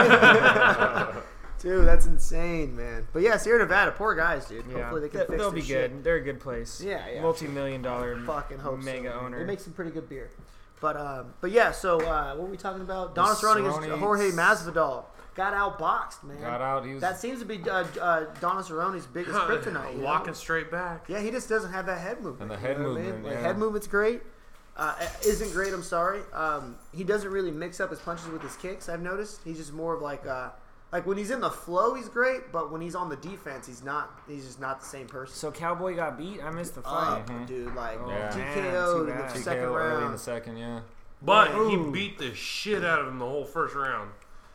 Dude, that's insane, man. But yeah, Sierra Nevada, poor guys, dude. yeah, Hopefully they can They- fix they'll this be shit. good. They're a good place. Yeah, yeah. Multi-million dollar Fucking hope mega so. owner. They make some pretty good beer. But um, but yeah. So uh, what were we talking about? Donald Cerrone against Cerrone- Jorge Masvidal got outboxed, man. Got out. He was. That seems to be uh, uh, Donald Cerrone's biggest kryptonite. you know? Walking straight back. Yeah, he just doesn't have that head movement. And the you head know what I mean? movement, Like, yeah. head movement's great. uh, isn't great. I'm sorry. Um, he doesn't really mix up his punches with his kicks. I've noticed he's just more of like uh, like when he's in the flow, he's great, but when he's on the defense, he's not. He's just not the same person. So Cowboy got beat. I missed the Uh, fight. Mhm. dude, like Oh, Yeah. T man, K O'd too in the bad. T K O second early in the round. second, yeah. But Ooh. he beat the shit out of him the whole first round.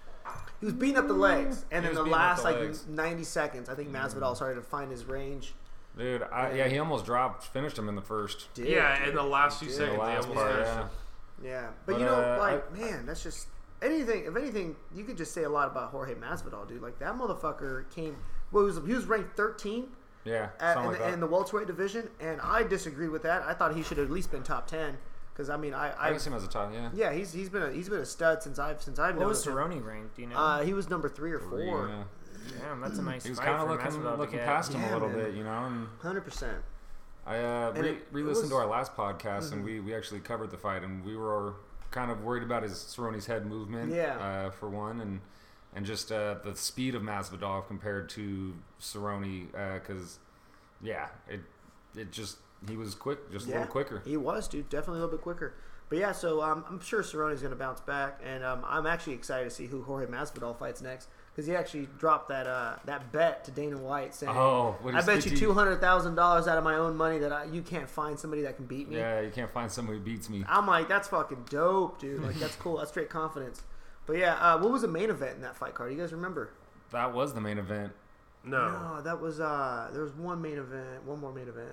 He was beating up the legs, and He in was the beating up last the like legs. ninety seconds, I think Masvidal started to find his range. Dude, I, yeah, he almost dropped, finished him in the first. Did, Yeah, dude. in the last few Did. seconds, The they last almost part, finished yeah. him. Yeah, but, But, you know, uh, like I- man, that's just anything. If anything, you could just say a lot about Jorge Masvidal, dude. Like that motherfucker came. Well, he was he was ranked thirteenth Yeah, at, something in, like the, that. in the welterweight division, and I disagree with that. I thought he should have at least been top ten. Because I mean, I, I I can see him as a top, yeah. yeah, he's he's been a, he's been a stud since I've since I've What known was him. Cerrone ranked? Do you know? Uh, he was number three or Three, four. yeah. Damn, that's a nice He was fight kind of for looking Masvidal to looking get. past him Yeah, a little man. bit, you know. And Hundred percent. I uh, And re- it- it re-listened was- to our last podcast, and we, we actually covered the fight, and we were kind of worried about his Cerrone's head movement, Yeah. uh, for one, and and just uh, the speed of Masvidal compared to Cerrone, because yeah, it it just he was quick, just a Yeah, little quicker. he was, dude. Definitely a little bit quicker. But yeah, so um, I'm sure Cerrone's going to bounce back, and um, I'm actually excited to see who Jorge Masvidal fights next because he actually dropped that uh, that bet to Dana White saying, Oh, what "I is bet you fifty two hundred thousand dollars out of my own money that I, you can't find somebody that can beat me." Yeah, you can't find somebody who beats me. I'm like, that's fucking dope, dude. Like that's cool. That's straight confidence. But yeah, uh, what was the main event in that fight card? You guys remember? That was the main event. No. No, that was uh, there was one main event, one more main event.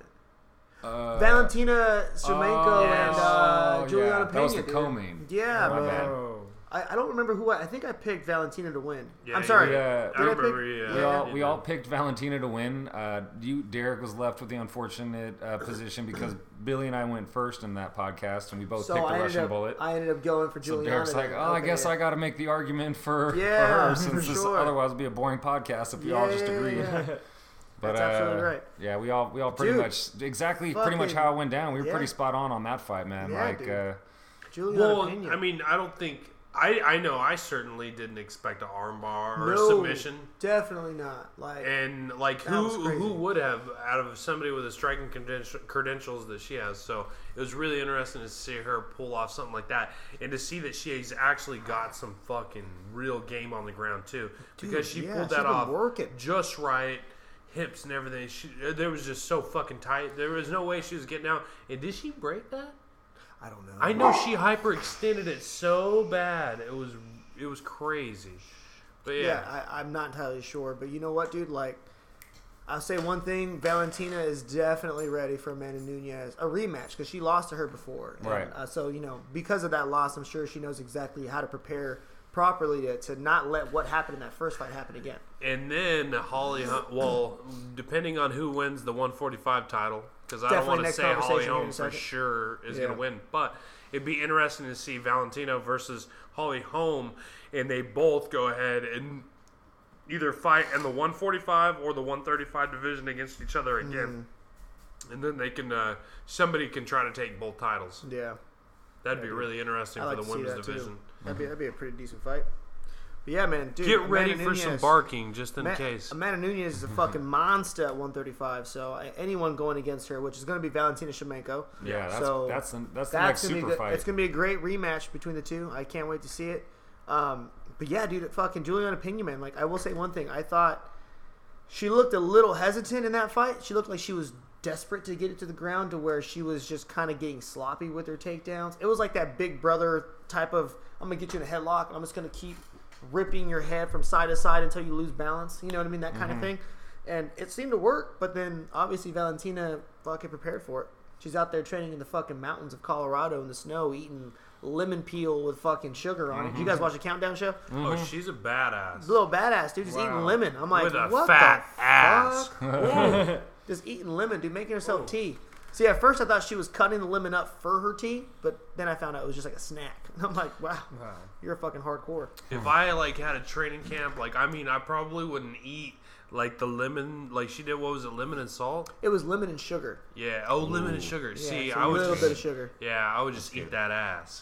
Uh, Valentina Shevchenko oh, and uh, yeah. Juliana Pena. That was the dude. co-main. Yeah, My man. bad. Whoa. I, I don't remember who I, I think I picked Valentina to win. Yeah, I'm sorry. we, uh, I Did I remember. pick- yeah, We Yeah. all you we did. all picked Valentina to win. Uh, you Derek was left with the unfortunate uh, position because Billy and I went first in that podcast, and we both So picked I the ended Russian up bullet. I ended up going for So Juliana. Derek's like, then. oh, I Okay, guess yeah. I got to make the argument for, Yeah, for her for since this, sure. otherwise it'd be a boring podcast if we Yeah, all just yeah, agreed. yeah. But That's absolutely uh, right. yeah, we all we all pretty Dude, much exactly pretty much fucking- how it went down. We were yeah. pretty spot on on that fight, man. Yeah, like dude. uh, Juliana Well, Pena. I mean, I don't think. I, I know I certainly didn't expect an armbar or a no, submission. definitely not. Like, And like That was who crazy. who would have out of somebody with the striking credential- credentials that she has? So it was really interesting to see her pull off something like that, and to see that she's actually got some fucking real game on the ground too, Dude, because she yeah, pulled she's that been off working. just right, hips and everything. She there was just so fucking tight. There was no way she was getting out. And did she break that? I don't know. I know she hyperextended it so bad. It was it was crazy. But yeah. Yeah, I, I'm not entirely sure, but you know what, dude? Like, I'll say one thing: Valentina is definitely ready for Amanda Nunes a rematch because she lost to her before. And, Right. Uh, so you know, because of that loss, I'm sure she knows exactly how to prepare properly to, to not let what happened in that first fight happen again. And then Holly, Hunt, well, depending on who wins the one forty-five title, because I don't Definitely want to next say Holly conversation here in Holm a for second. sure is Yeah. going to win, but it'd be interesting to see Valentino versus Holly Holm, and they both go ahead and either fight in the one forty-five or the one thirty-five division against each other again, Mm-hmm. and then they can uh, somebody can try to take both titles. Yeah, That'd Yeah, be dude. really interesting I for like the to see women's that too. division. That'd be that'd be a pretty decent fight. But yeah, man, dude, Get ready Amanda for some Nunes- barking just in Ma- case. Amanda Nunes is a fucking monster at one thirty-five. So uh, anyone going against her, which is going to be Valentina Shevchenko. yeah, that's So, that's the, that's the That's next gonna be super good. fight. It's gonna be a great rematch between the two. I can't wait to see it. Um, but yeah, dude, fucking Juliana Pena, man. Like, I will say one thing. I thought she looked a little hesitant in that fight. She looked like she was desperate to get it to the ground, to where she was just kind of getting sloppy with her takedowns. It was like that Big Brother type of, I'm gonna get you in a headlock, and I'm just gonna keep ripping your head from side to side until you lose balance. You know what I mean? That kind Mm-hmm. of thing. And it seemed to work, but then obviously Valentina fucking prepared for it. She's out there training in the fucking mountains of Colorado in the snow, eating lemon peel with fucking sugar on it. Did you guys watch the Countdown show? Oh, she's a badass. Little badass, dude, just Wow. eating lemon. I'm like, With a what fat the ass. fuck? Just eating lemon, dude, making herself tea. See, at first I thought she was cutting the lemon up for her tea, but then I found out it was just like a snack. And I'm like, wow, Wow. you're a fucking hardcore. If I like had a training camp, like I mean, I probably wouldn't eat like the lemon, like she did. What was it, lemon and salt? It was lemon and sugar. Yeah. Oh, lemon and sugar. Yeah, See, so I a would little just, bit of sugar. yeah, I would just eat that ass.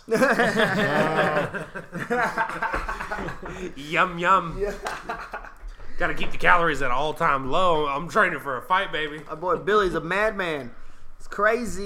Yum yum. Yeah. Got to keep the calories at all time low. I'm training for a fight, baby. My boy Billy's a madman. It's crazy.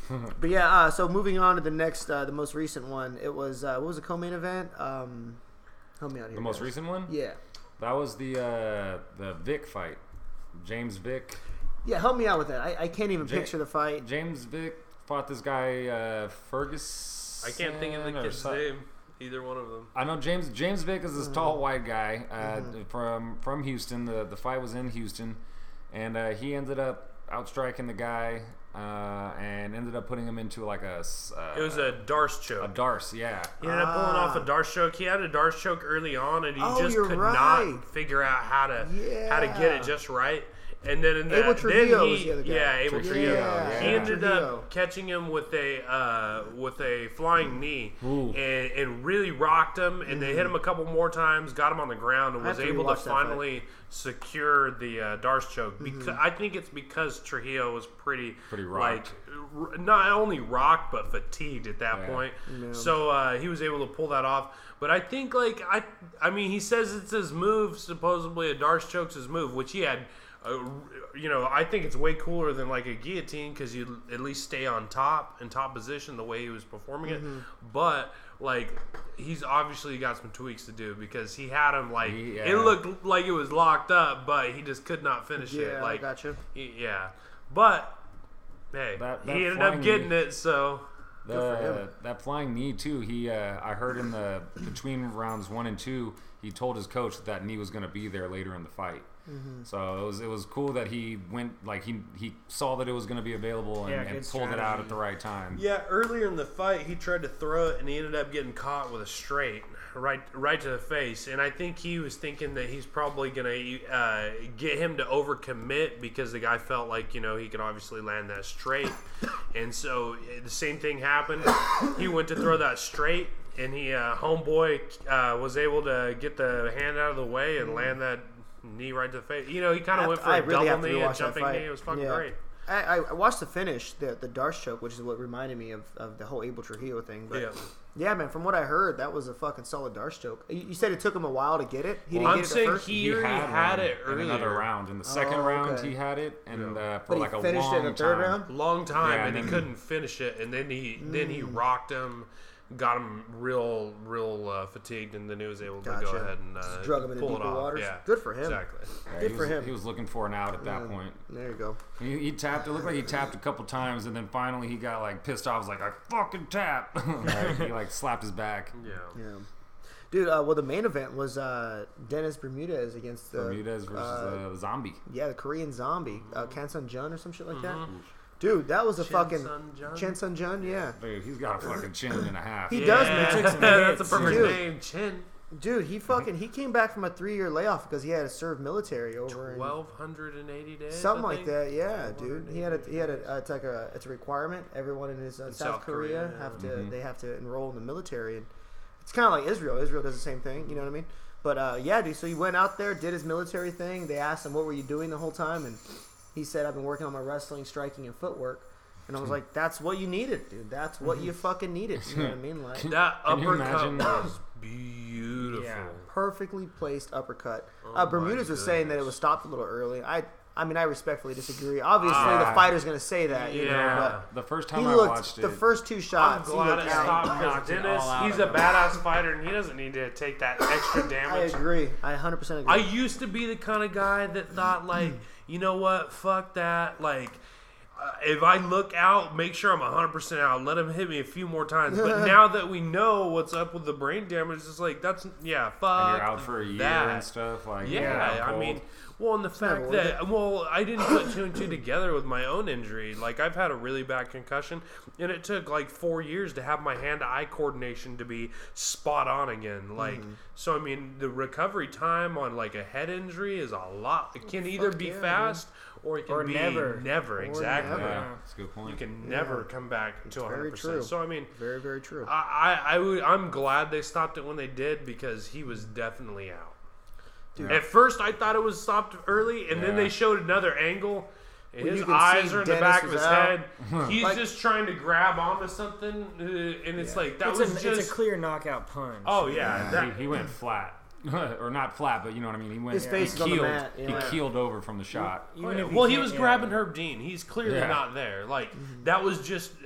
But yeah, uh, so moving on to the next, uh, the most recent one. It was uh, what was the co-main event? Um, help me out here. The most guys. recent one? Yeah. That was the uh, the Vic fight. James Vic. Yeah, help me out with that. I, I can't even Ja- picture the fight. James Vic fought this guy uh, Ferguson. I can't think of the or kid's some- name. Either one of them. I know James James Vic is this Mm-hmm. tall white guy uh, from from Houston. The the fight was in Houston, and uh, he ended up outstriking the guy uh, and ended up putting him into like a s- uh, It was a Darce a choke. Darce, yeah. He ended up pulling off a Ah. Darce choke. He had a Darce choke early on, and he Oh, just you're could right. not figure out how to how to get Yeah. it just right. And then in the, Abel Trujillo then was he, the other guy. yeah, Abel Trujillo, Trujillo. yeah. He ended Trujillo. up catching him with a uh, with a flying knee Ooh. and, and really rocked him. And they hit him a couple more times, got him on the ground, and I was have to able to rewatch that fight. finally secure the uh, Darce choke. Because I think it's because Trujillo was pretty Pretty like rocked. r- not only rocked but fatigued at that Yeah. point. Yeah. So uh, he was able to pull that off. But I think like I I mean he says it's his move. Supposedly a Darce choke's his move, which he had. Uh, you know, I think it's way cooler than like a guillotine because you at least stay on top in top position the way he was performing it. But like he's obviously got some tweaks to do because he had him like He, it uh, looked like it was locked up, but he just could not finish Yeah, it. I Like gotcha. he- yeah, but hey, That- that he ended flying up getting knee- it. So Good for The, him. that flying knee too. He, uh, I heard in the between rounds one and two, he told his coach that, that knee was going to be there later in the fight. Mm-hmm. So it was it was cool that he went like he he saw that it was going to be available and, Yeah, and good pulled it out strategy. at the right time. yeah, earlier in the fight, he tried to throw it and he ended up getting caught with a straight right right to the face. And I think he was thinking that he's probably gonna uh, get him to overcommit because the guy felt like you know he could obviously land that straight. And so uh, the same thing happened. He went to throw that straight. And he, uh, homeboy, uh, was able to get the hand out of the way and land that knee right to the face. You know, he kind of went for I a really have double to knee, a rewatch that jumping fight. knee. It was fucking Yeah. great. I, I I watched the finish, the the Darce choke, which is what reminded me of, of the whole Abel Trujillo thing. But Yeah. yeah, man, from what I heard, that was a fucking solid Darce choke. You, you said it took him a while to get it. He didn't I'm get it saying at first. he- He already had, had one it in another earlier. round. In the second Oh, round, okay. he had it, and uh, for But he like a finished it long in the third time. round? Long time, Yeah, and he and then- couldn't finish it. And then he then he rocked him, got him real real uh, fatigued, and then he was able to Gotcha. go ahead and uh, Just drug him into pull it deeper off. waters. Yeah, Good for him. Exactly. Yeah, Good he for was, him. He was looking for an out at that Yeah. point. There you go. He, he tapped. It looked like he tapped a couple times, and then finally he got like pissed off. He was like, "I fucking tap!" Like, he like slapped his back. Yeah. Yeah. Dude, uh, well, the main event was uh, Dennis Bermudez against the Bermudez versus uh, uh, the zombie. yeah, the Korean zombie, uh, Kan Sun Jun or some shit like Mm-hmm. that. Dude, that was a Chin fucking Sun Jun? Chen Sun Jun, yeah. Dude, he's got a fucking chin and a half. He does, Yeah, man. Took some That's a hits. perfect Dude. name, Chin. Dude, he fucking he came back from a three year layoff because he had to serve military over in Twelve hundred and eighty days. something I like think. that. Yeah, dude. He had a he had a uh, it's like a it's a requirement. Everyone in his uh, In South, South Korea, Korea, yeah. have to Mhm. they have to enroll in the military, and it's kind of like Israel. Israel does the same thing. You know what I mean? But uh, yeah, dude. So he went out there, did his military thing. They asked him, "What were you doing the whole time?" And he said, "I've been working on my wrestling, striking, and footwork." And I was like, "That's what you needed, dude. That's what you fucking needed." You know what I mean? Like That Can you uppercut imagine? was beautiful. Yeah. perfectly placed uppercut. Oh uh, my Bermudez was saying that it goodness. was stopped a little early. I I mean, I respectfully disagree. Obviously, Ah. the fighter's going to say that. You Yeah. know, The first but time he I looked watched the it, first two I'm shots. He glad looked it out. stopped because knocked it Dennis, all out he's of a him. badass fighter and he doesn't need to take that extra I damage. agree. I one hundred percent agree. I used to be the kind of guy that thought like, you know what, fuck that. Like, uh, if I look out, make sure I'm one hundred percent out. Let him hit me a few more times. But now that we know what's up with the brain damage, it's like that's yeah, fuck. and you're out for a year that. and stuff. Like Yeah, I cold. mean, well, and the fact worth that, well, I didn't put two and two together with my own injury. Like, I've had a really bad concussion, and it took like four years to have my hand-eye coordination to be spot on again. Like, so I mean, the recovery time on like a head injury is a lot. It can either fuck be yeah, fast or it can Or be never. never. Exactly. never. yeah, that's a good point. You can never come back to one very hundred percent. true. So I mean. very very true. I, I, I would, I'm glad they stopped it when they did because he was definitely out. Dude. At first, I thought it was stopped early, and then Yeah. they showed another angle, and Well, his you can eyes see are in the Dennis back of is his out. head. He's Like- just trying to grab onto something, uh, and it's like that It's was a, just. it's a clear knockout punch. oh yeah, Yeah, that, he, he went flat, or not flat, but you know what I mean. He went. His face he is on the keeled, mat, yeah. He keeled over from the shot. Even if well, he can't- was yeah. grabbing Herb Dean. He's clearly Yeah. not there. Like Mm-hmm. that was just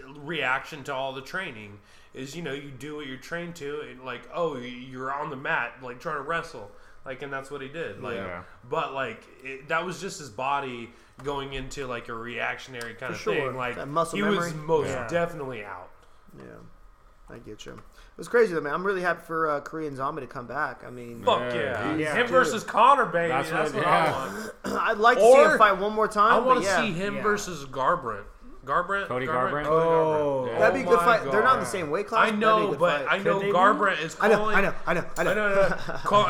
reaction to all the training is, you know, you do what you're trained to, and like, oh, you're on the mat, like trying to wrestle, like, and that's what he did, like, Yeah. but like it, that was just his body going into like a reactionary kind For of sure. thing, like That muscle he memory. was most Yeah. definitely out. Yeah, I get you. It was crazy though, man. I'm really happy for uh, Korean Zombie to come back. I mean, Fuck Yeah, yeah, yeah. him Dude. versus Connor, baby. That's That's, what- what, yeah. I want. I'd like to see Or- him fight one more time. I want but to yeah. see him Yeah. versus Garbrandt. Garbrandt, Cody Garbrandt? Cody Oh. Garbrandt. That'd be a good my fight. They're not in the God. same weight class. I but know, that'd be a good but fight. I know Could they be? Garbrandt is I know, calling. I know, I know, I know. I know, I know. Call-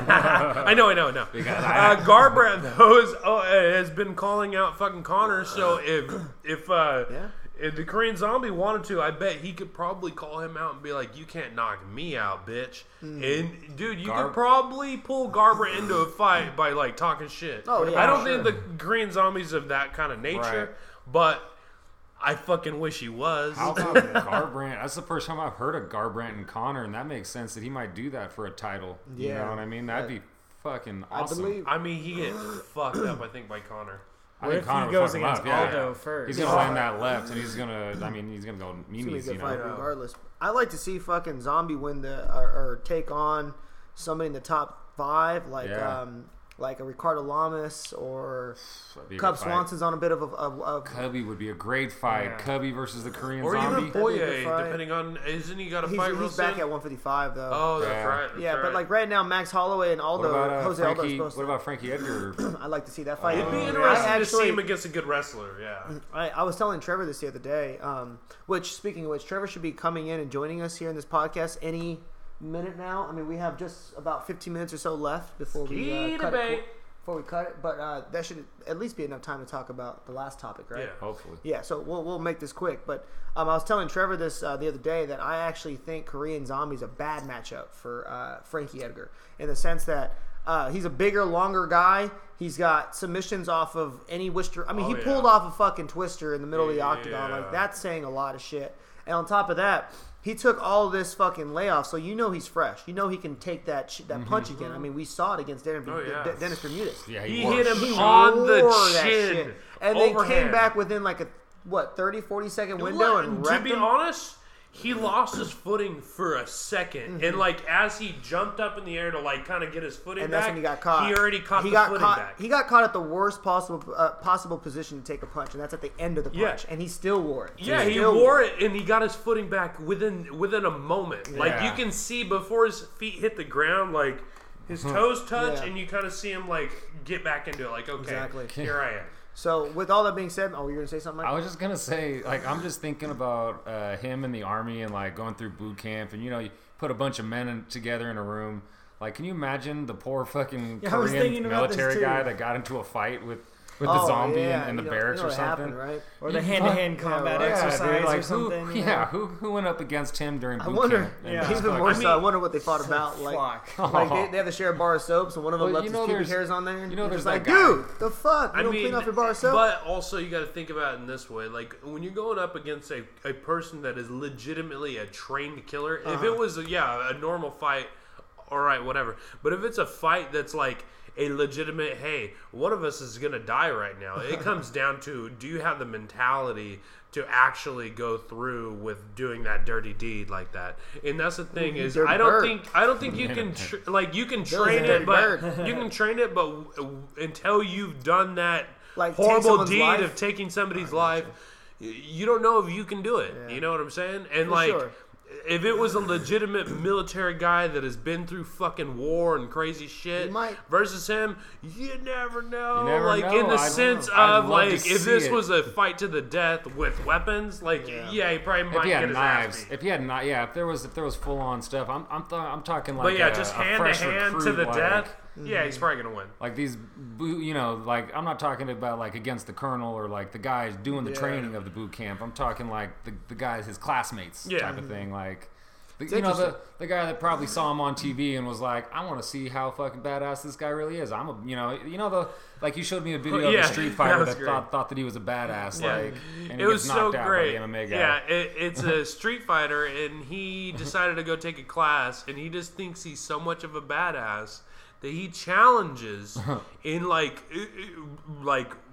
I know, I know, I know. Because Uh, I- Garbrandt though is, oh, uh, has been calling out fucking Connor. So if if uh, Yeah. if the Korean Zombie wanted to, I bet he could probably call him out and be like, "You can't knock me out, bitch." Hmm. And dude, you Gar- could probably pull Garbrandt into a fight by like talking shit. Oh, yeah, I don't sure. think the Korean Zombie's of that kind of nature, Right. but I fucking wish he was. How about Garbrandt? That's the first time I've heard of Garbrandt and Connor, and that makes sense that he might do that for a title. You Yeah. know what I mean? That'd be fucking I awesome. believe. I mean, he get fucked up, I think, by Connor. I What think if Connor he would goes fuck him against up. Yeah, Aldo yeah. first? He's gonna land that left, and he's gonna. I mean, he's gonna go It's gonna be a memes. good You fight know. regardless. I like to see fucking Zombie win the or, or take on somebody in the top five, like Yeah. um, like a Ricardo Lamas or That'd be a Cub good fight. Swanson's on a bit of a. of, of Cubby would be a great fight. Yeah. Cubby versus the Korean Or Zombie. even That'd be a good Poirier, fight. depending on, isn't he got a he's fight real he's back soon? at one fifty-five though. Oh, that's Yeah. right. that's yeah, but right. like right now, Max Holloway and what Aldo, about uh, Jose Aldo is Frankie? supposed What to. about Frankie Edgar? I'd like to see that fight. It'd be Oh, interesting I to see actually- him against a good wrestler, yeah. I, I was telling Trevor this the other day, um, which, speaking of which, Trevor should be coming in and joining us here in this podcast any minute now. I mean, we have just about fifteen minutes or so left before we uh, Ski cut debate. it. Before we cut it, but uh, that should at least be enough time to talk about the last topic, right? Yeah. Hopefully. Yeah, so we'll, we'll make this quick. But um, I was telling Trevor this uh, the other day that I actually think Korean Zombie's a bad matchup for uh, Frankie Edgar in the sense that uh, he's a bigger, longer guy. He's got submissions off of any twister. I mean, Oh, he yeah. pulled off a fucking twister in the middle of the Yeah. octagon. Like, that's saying a lot of shit. And on top of that, he took all this fucking layoff, so you know he's fresh. You know he can take that sh- that punch again. I mean, we saw it against Dennis, Oh, yeah. De- Dennis Bermudez. Yeah, He he, hit works. him He on the wore that chin. shit. And they came overhand. back within like a what thirty, forty second window Look, and to wrecked be him. honest, he lost his footing for a 2nd Mm-hmm. and like as he jumped up in the air to like kind of get his footing And back, that's when he got caught. He already caught he the got footing caught, back. He got caught at the worst possible uh, possible position to take a punch, and that's at the end of the Yeah. punch. And he still wore it. Yeah, he still wore it and he got his footing back within within a moment. Like Yeah. you can see before his feet hit the ground, like his toes touch, Yeah. and you kind of see him like get back into it. Like okay, Exactly. here I am. So with all that being said, oh, you're gonna say something, Mike? I was just gonna say, like, I'm just thinking about uh, him in the army and like going through boot camp, and you know, you put a bunch of men in, together in a room. Like, can you imagine the poor fucking Yeah, I was Korean thinking about this, military too. guy that got into a fight with with Oh, the zombie yeah, in, in the you know- barracks you know or what something? happened, right? Or the hand-to-hand Yeah, combat right. exercise Yeah, dude, like, or something. Who, you yeah, know? who who went up against him during boot I wonder. camp? and Yeah. just Even fucking- more I so, mean- I wonder what they thought about. Like, Fuck. like they, they have to share a bar of soap, so one of them Well, left you his know pubic there's- hairs on there. And you know you're there's just like, that guy- dude, the fuck? You I don't mean, clean off your bar of soap? but also you got to think about it in this way: like when you're going up against a, a person that is legitimately a trained killer. If Uh-huh. it was a, yeah a normal fight, all right, whatever. But if it's a fight that's like a legitimate, hey, one of us is gonna die right now. It comes down to, do you have the mentality to actually go through with doing that dirty deed like that? And that's the thing Ooh, you is, dirty I don't bird. think I don't think you can tr- like you can Bill's a train dirty it, but bird. you can train it, but w- until you've done that Like, take horrible someone's deed life? of taking somebody's life, y- you don't know if you can do it. Yeah. You know what I'm saying? And For like, sure. if it was a legitimate military guy that has been through fucking war and crazy shit He might. versus him, you never know. You never like know. in the I'd- sense I'd of love like, to if see this it. was a fight to the death with weapons, like Yeah. yeah, he probably might If he get had his knives, ass beat. if he had kni- yeah, if there was if there was full on stuff, I'm I'm, th- I'm talking like But yeah, a, just a hand to fresh hand to recruit, the like, death. Yeah, he's probably gonna win. Like these, boo- you know, like I'm not talking about like against the colonel or like the guys doing the Yeah. training of the boot camp. I'm talking like the the guys, his classmates Yeah. type of thing. Like, the, It's you know, the interesting. the guy that probably saw him on T V and was like, I want to see how fucking badass this guy really is. I'm a, you know, you know the like you showed me a video Yeah, of a Street that Fighter was that great. thought thought that he was a badass. Yeah. Like, and he It was gets so knocked out great. by the M M A guy. Yeah, it, it's a Street Fighter, and he decided to go take a class, and he just thinks he's so much of a badass that he challenges in like i- i- like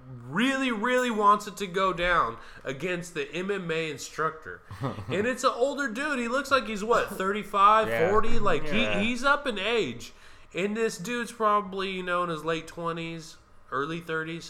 really, really wants it to go down against the M M A instructor. And it's an older dude. He looks like he's, what, thirty-five, Yeah. forty? Like, Yeah. he, he's up in age. And this dude's probably, you know, in his late twenties, early thirties.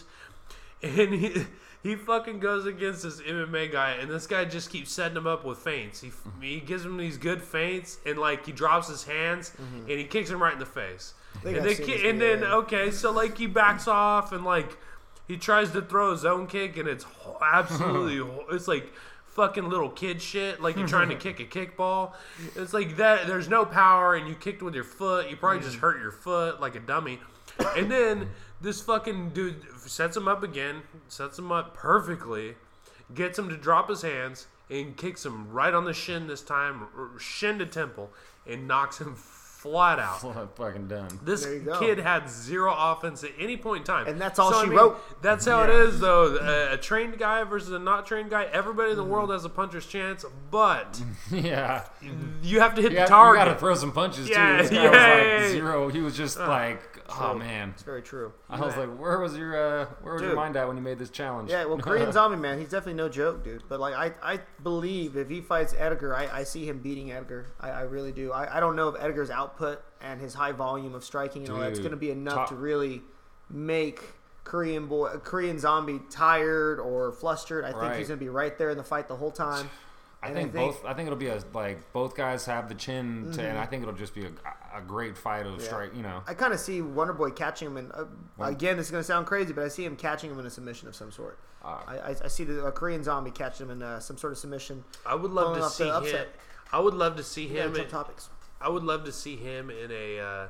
And he... He fucking goes against this M M A guy, and this guy just keeps setting him up with feints. He he gives him these good feints, and like he drops his hands, Mm-hmm. and he kicks him right in the face. think And, I've they, seen ki- this and video, then yeah. okay, so like he backs off, and like he tries to throw a zone kick, and it's ho- absolutely ho- it's like fucking little kid shit. Like you're trying to kick a kickball. It's like that. There's no power, and you kicked with your foot. You probably just hurt your foot like a dummy. And then this fucking dude sets him up again, sets him up perfectly, gets him to drop his hands, and kicks him right on the shin this time, r- shin to temple, and knocks him flat out. Fucking done. This There you go. kid had zero offense at any point in time. And that's all So, I she mean, wrote. That's how it Yeah. is, though. A, a trained guy versus a not trained guy. Everybody in the world has a puncher's chance, but Yeah. you have to hit You, the got, you target. gotta throw some punches Yeah, too. This guy yeah, was yeah, like yeah. zero. He was just like, oh man. It's very true. I was like, where was your uh, where was your Dude. mind at when you made this challenge? Yeah, well, Korean Zombie, man, he's definitely no joke, dude. But, like, I, I believe if he fights Edgar, I, I see him beating Edgar. I, I really do. I, I don't know if Edgar's output and his high volume of striking and all that's Dude, going to be enough top- to really make Korean boy, Korean Zombie tired or flustered. I think Right. he's going to be right there in the fight the whole time. I And think, both. I think it'll be a like both guys have the chin, to, and I think it'll just be a, a great fight of Yeah. strike. You know, I kind of see Wonder Boy catching him in. Uh, again, this is going to sound crazy, but I see him catching him in a submission of some sort. Uh, I, I, I see the uh, Korean Zombie catching him in uh, some sort of submission. I would love Pulling to off the see him. upset. I would love to see Yeah, him. jump in- topics. I would love to see him in a uh,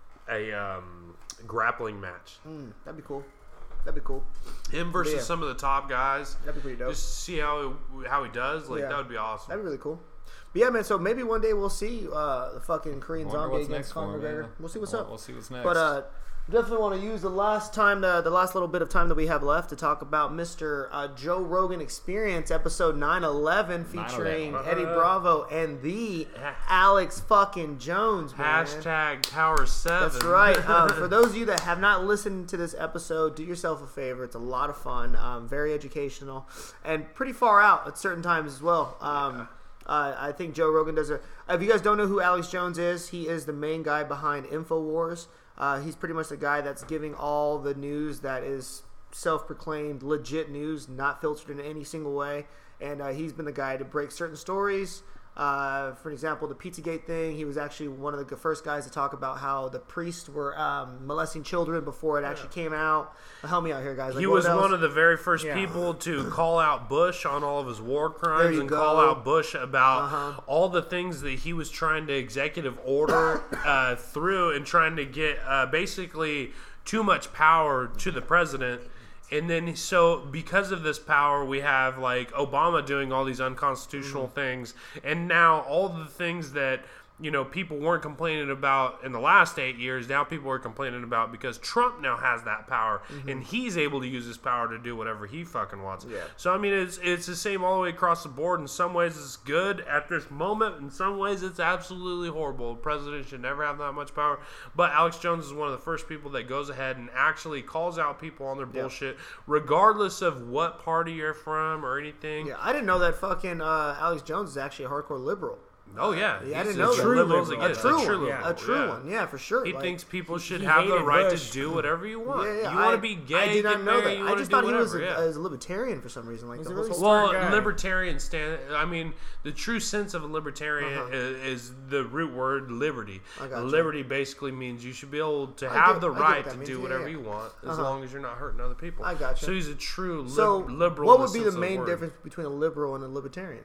a um, grappling match. Mm, that'd be cool. That'd be cool. Him versus Yeah. some of the top guys. That'd be pretty dope. Just see how he, how he does. Like Yeah. that would be awesome. That'd be really cool. But yeah, man. So maybe one day we'll see uh, the fucking Korean wonder Zombie what's against next for Conor him, McGregor. yeah. We'll see what's We'll- up. We'll see what's next. But uh, definitely want to use the last time, the, the last little bit of time that we have left to talk about Mister Uh, Joe Rogan Experience, episode nine eleven, featuring eleven. Eddie Bravo and the Alex fucking Jones, man. Hashtag Tower Seven. That's right. Um, for those of you that have not listened to this episode, do yourself a favor. It's a lot of fun, um, very educational, and pretty far out at certain times as well. Um, uh, I think Joe Rogan does a. If you guys don't know who Alex Jones is, he is the main guy behind InfoWars. Uh, he's pretty much the guy that's giving all the news that is self-proclaimed legit news, not filtered in any single way. And uh, he's been the guy to break certain stories. Uh, for example, the Pizzagate thing, he was actually one of the first guys to talk about how the priests were um, molesting children before it actually came out. Help me out here, guys. Like, He what was else? one of the very first Yeah. people to call out Bush on all of his war There crimes you and go. call out Bush about Uh-huh. all the things that he was trying to executive order uh, through and trying to get uh, basically too much power to the president. And then, so because of this power, we have like Obama doing all these unconstitutional Mm-hmm. things, and now all the things that you know people weren't complaining about in the last eight years, now people are complaining about because Trump now has that power, and he's able to use his power to do whatever he fucking wants. Mm-hmm. Yeah. So I mean, it's it's the same all the way across the board. In some ways, it's good at this moment. In some ways, it's absolutely horrible. The president should never have that much power. But Alex Jones is one of the first people that goes ahead and actually calls out people on their Yeah. bullshit, regardless of what party you're from or anything. Yeah, I didn't know that fucking uh, Alex Jones is actually a hardcore liberal. Oh yeah, Yeah, I He's didn't as know that. true liberal as it liberal. A gets. true a true one, liberal, a true yeah. one, yeah, for sure. He Like, thinks people should he have the hated right Bush. to do whatever you want. yeah, yeah, you want I- to be gay, I did not get know married, that. you I wanna just do thought he was whatever, a, yeah. a libertarian for some reason. Like He's the a whole really story. Well, guy. libertarian stand. I mean, the true sense of a libertarian Uh-huh. is, is the root word liberty. I got you. Liberty basically means you should be able to I have get- the I get right what that to means, do yeah, whatever yeah. you want, as Uh-huh. long as you're not hurting other people. I got you. So he's a true lib- So, liberal. what in would be sense the of main word. difference between a liberal and a libertarian?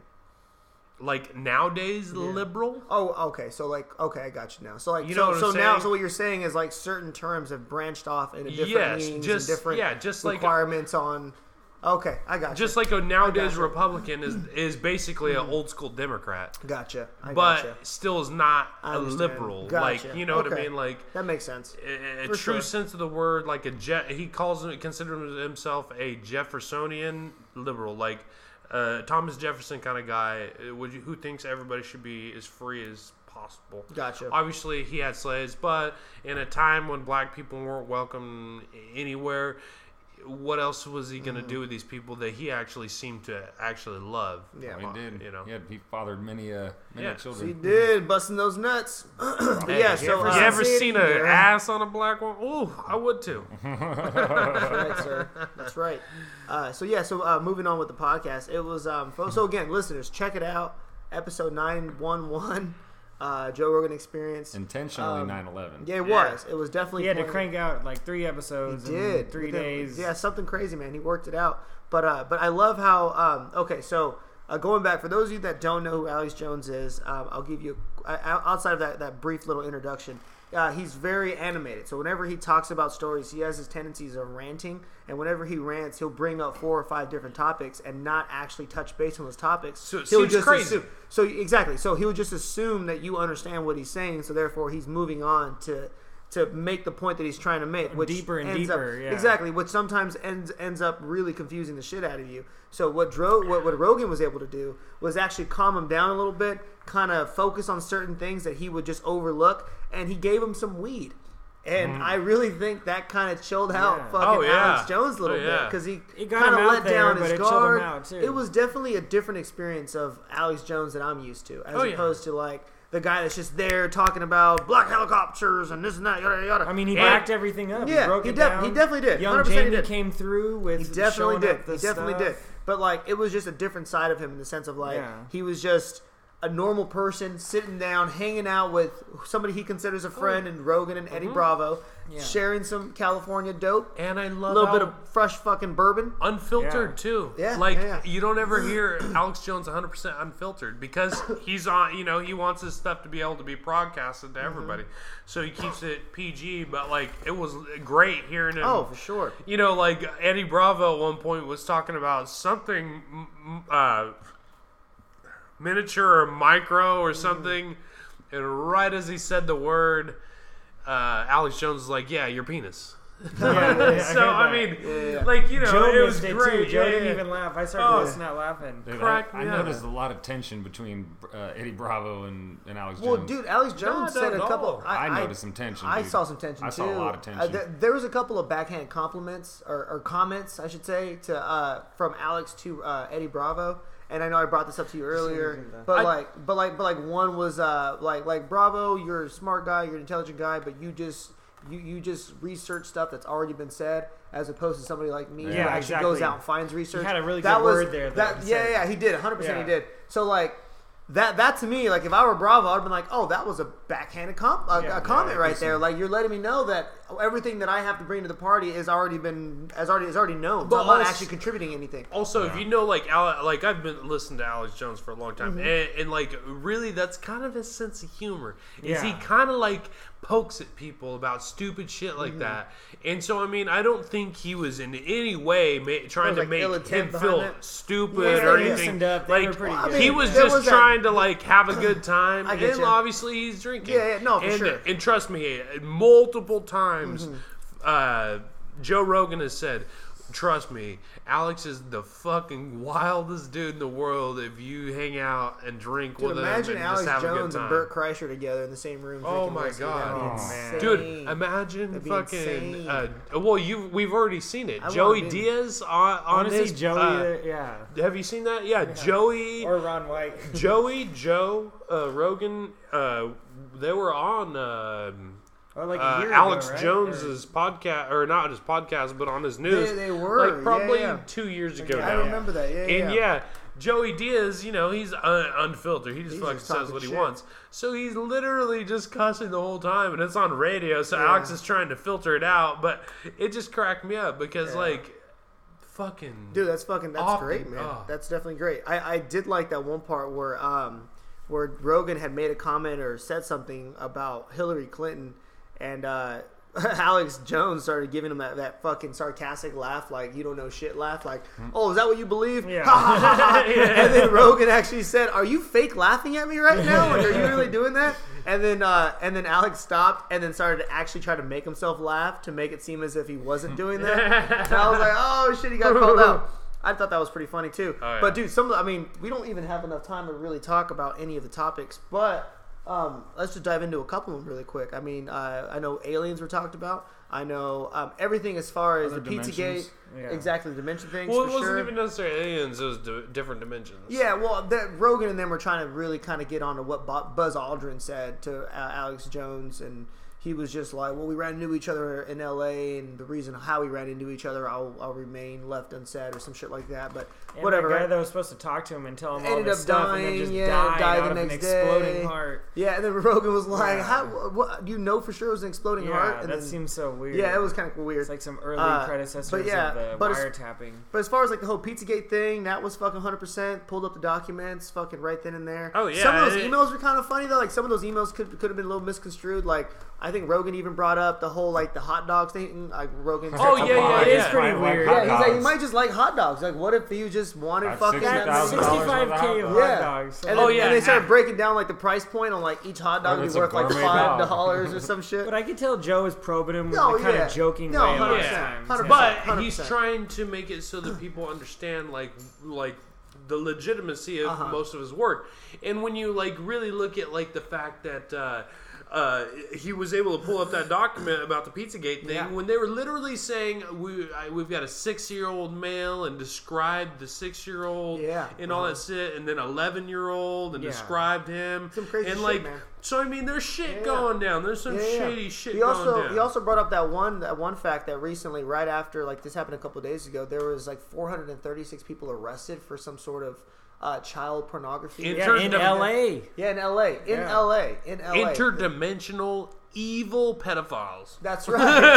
Like nowadays, liberal. Oh, okay. So like, okay, I got you now. So like, You so, know what I'm so now, saying? so what you're saying is like certain terms have branched off into different Yes, meanings just- and different yeah, just like a- requirements on. Okay, I got you. Just like a nowadays gotcha. Republican is is basically an old school Democrat, Gotcha. I but gotcha. still is not I a understand. liberal. Gotcha. Like you know what I Okay. mean? Like That makes sense. a, a For true sure. sense of the word, like a Je- he calls him, considers himself a Jeffersonian liberal, like uh, Thomas Jefferson kind of guy. uh, Would you, who thinks everybody should be as free as possible? Gotcha. Obviously, he had slaves, but in a time when black people weren't welcome anywhere, what else was he gonna mm-hmm. do with these people that he actually seemed to actually love? Yeah, well, he did. You know, he, had, he fathered many, uh, many yeah. children. He did, busting those nuts. Hey, yeah. You So ever, uh, you ever seen an yeah. ass on a black one? Ooh, I would too. That's right, sir. That's right. Uh, so yeah. So uh, moving on with the podcast, it was um. So again, listeners, check it out. Episode nine one one. Uh, Joe Rogan Experience. Intentionally um, nine eleven. Yeah, it yeah. was. It was definitely. He had to pointed. crank out like three episodes He did. in three Within, days. Yeah, something crazy, man. He worked it out. But uh, but I love how. Um, okay, so uh, going back for those of you that don't know who Alex Jones is, um, I'll give you uh, outside of that that brief little introduction. Uh, he's very animated. So whenever he talks about stories, he has his tendencies of ranting. And whenever he rants, he'll bring up four or five different topics and not actually touch base on those topics. So it he'll seems just crazy. Assume, so exactly. So he'll just assume that you understand what he's saying. So therefore, he's moving on to to make the point that he's trying to make, which deeper and ends deeper. Up, yeah. Exactly, which sometimes ends ends up really confusing the shit out of you. So what Dro, what, what Rogan was able to do was actually calm him down a little bit, kind of focus on certain things that he would just overlook, and he gave him some weed. And mm. I really think that kind of chilled out yeah. fucking oh, yeah. Alex Jones a little oh, yeah. bit because he It kind of let there, down but his it chilled guard. him out too. It was definitely a different experience of Alex Jones that I'm used to, as oh, opposed yeah. to like the guy that's just there talking about black helicopters and this and that, yada yada. I mean, he and, backed everything up. Yeah, he broke he, it de- down. he definitely did. Young one hundred percent Jamie he did. came through with He definitely showing did. up the He definitely stuff. did. But like, it was just a different side of him in the sense of like Yeah. he was just a normal person sitting down, hanging out with somebody he considers a friend, oh. and Rogan and Eddie mm-hmm. Bravo, yeah. sharing some California dope, and I love a little bit of fresh fucking bourbon, unfiltered yeah. too. Yeah, like yeah, yeah. you don't ever hear Alex Jones one hundred percent unfiltered because he's on. You know, he wants his stuff to be able to be broadcasted to everybody, mm-hmm. so he keeps it P G. But like, it was great hearing him. Oh, for sure. You know, like Eddie Bravo at one point was talking about something. Uh, miniature or micro or something, mm-hmm. and right as he said the word, uh, Alex Jones was like, "Yeah, your penis." Yeah, yeah, yeah, so I, I mean, yeah, yeah. like you know, Joe it was missed it great. too. Joe yeah, didn't yeah. even laugh. I started Oh. busting out laughing. Dude, Crack I, I me noticed up. a lot of tension between uh, Eddie Bravo and, and Alex Well, Jones. dude, Alex Jones No, said a no, couple. no. I, I noticed some tension. I dude. saw some tension I too. saw a lot of tension. Uh, th- there was a couple of backhand compliments or, or comments, I should say, to uh, from Alex to uh, Eddie Bravo. And I know I brought this up to you earlier, but I, like, but like, but like, one was uh, like, like Bravo, you're a smart guy, you're an intelligent guy, but you just, you, you just research stuff that's already been said, as opposed to somebody like me Yeah, who actually exactly. goes out and finds research. He had a really that good was, word there, though, That, he yeah, said. yeah, he did, one hundred percent Yeah. he did. So like. That that to me, like if I were Bravo, I'd have been like, oh, that was a backhanded comp, a, Yeah, a comment yeah, right listen. there. Like you're letting me know that everything that I have to bring to the party is already been, has already is already known. But So I'm not also- actually contributing anything. Also, Yeah. if you know, like, Ale- like I've been listening to Alex Jones for a long time, Mm-hmm. and, and like, really, that's kind of his sense of humor. Is he Yeah. kind of like pokes at people about stupid shit like Mm-hmm. that? And so, I mean, I don't think he was in any way ma- trying There was, to like, ill make intent him behind feel it? stupid Yeah, or they anything. loosened up. They Like were pretty Well, I good. he mean, was there just was that- trying to like have a good time, I get and you. obviously he's drinking. Yeah, yeah, no, for and, sure. And trust me, multiple times, uh, Joe Rogan has said, "Trust me, Alex is the fucking wildest dude in the world. If you hang out and drink Dude, with imagine him and Alex just have a good Jones and time." Burt Kreischer together in the same room. Oh drinking my whiskey. God. That'd be Oh, insane. man. Dude, imagine That'd be fucking. insane. Uh, well, you we've already seen it. I Joey wanna be- Diaz on I on want to his. see Joey. uh, there, yeah. have you seen that? Yeah, Joey. Or Ron White. Joey, Joe, uh, Rogan. Uh, they were on. Uh, Or like a uh, year Alex ago, right? Jones's podcast, or not his podcast, but on his news. They- they were, like probably yeah, yeah. two years ago I now. remember that. Yeah, And yeah. yeah, Joey Diaz, you know, he's un- unfiltered. He just He's fucking just says talking what he shit. wants. So he's literally just cussing the whole time, and it's on radio. So Yeah. Alex is trying to filter it out, but it just cracked me up because, Yeah. like, fucking Dude, that's fucking that's Off great, the- man. oh. That's definitely great. I, I did like that one part where um where Rogan had made a comment or said something about Hillary Clinton, and uh Alex Jones started giving him that, that fucking sarcastic laugh, like you don't know shit laugh, like, oh, is that what you believe? Yeah. And then Rogan actually said, are you fake laughing at me right now? Like, are you really doing that? And then uh, and then Alex stopped and then started to actually try to make himself laugh to make it seem as if he wasn't doing that. And I was like, oh shit, he got called out. I thought that was pretty funny too. Oh, yeah. But dude, some of the, I mean, we don't even have enough time to really talk about any of the topics, but Um, let's just dive into a couple of them really quick. I mean, uh, I know aliens were talked about. I know um, everything as far as Other the Pizzagate, dimensions. Yeah. exactly, the dimension things. Well, for it wasn't sure. even necessarily aliens; it was di- different dimensions. Yeah, well, that Rogan and them were trying to really kind of get onto what Bo- Buzz Aldrin said to uh, Alex Jones, and he was just like, "Well, we ran into each other in L A, and the reason how we ran into each other, I'll, I'll remain left unsaid," or some shit like that. But And whatever. that guy right? that was supposed to talk to him and tell him all Ended this up stuff, and then dying, just yeah, died, died out the of an next exploding day. heart. Yeah, and then Rogan was like, Yeah. "How? What? Do you know for sure it was an exploding Yeah, heart?" And that then, seems so weird. yeah, it was kind of weird. It's like some early Uh, predecessors but yeah, of the but it's- wiretapping. But as far as like the whole Pizzagate thing, that was fucking one hundred percent. Pulled up the documents, fucking right then and there. Oh, yeah, Some of those it- emails were kind of funny though. Like some of those emails could could have been a little misconstrued. Like I think Rogan even brought up the whole like the hot dogs thing. Like Rogan. Oh, yeah, yeah, It is yeah. pretty I like weird. hot Yeah, he's like he dogs. might just like hot dogs. Like what if you just wanted That's fucking sixty thousand dollars sixty-five K of hot Yeah. dogs. And So- then, Oh, yeah, and they started half- breaking down like the price point on like each hot dog Or would it's be a worth like gourmet five dog. dollars or some shit. But I could tell Joe is probing him with No, a kind yeah. of joking No, way a lot of yeah. times. one hundred percent. But one hundred he's percent. trying to make it so that people understand, like, like the legitimacy of Uh-huh. most of his work. And when you like really look at like the fact that uh, uh, he was able to pull up that document about the Pizzagate thing, Yeah. when they were literally saying we I, we've got a six-year-old male and described the six-year-old Yeah. and all Uh-huh. that shit, and then eleven-year-old and Yeah. described him, Some crazy and shit, like man. so. I mean, there's shit Yeah, yeah. going down. There's some Yeah, yeah. shady shit He going also down. he also brought up that one that one fact that recently, right after like this happened a couple of days ago, there was like four hundred thirty-six people arrested for some sort of uh, child pornography. In Yeah, terms in of- L A. Yeah, in L A, in Yeah. L A, in L A. Interdimensional evil pedophiles. That's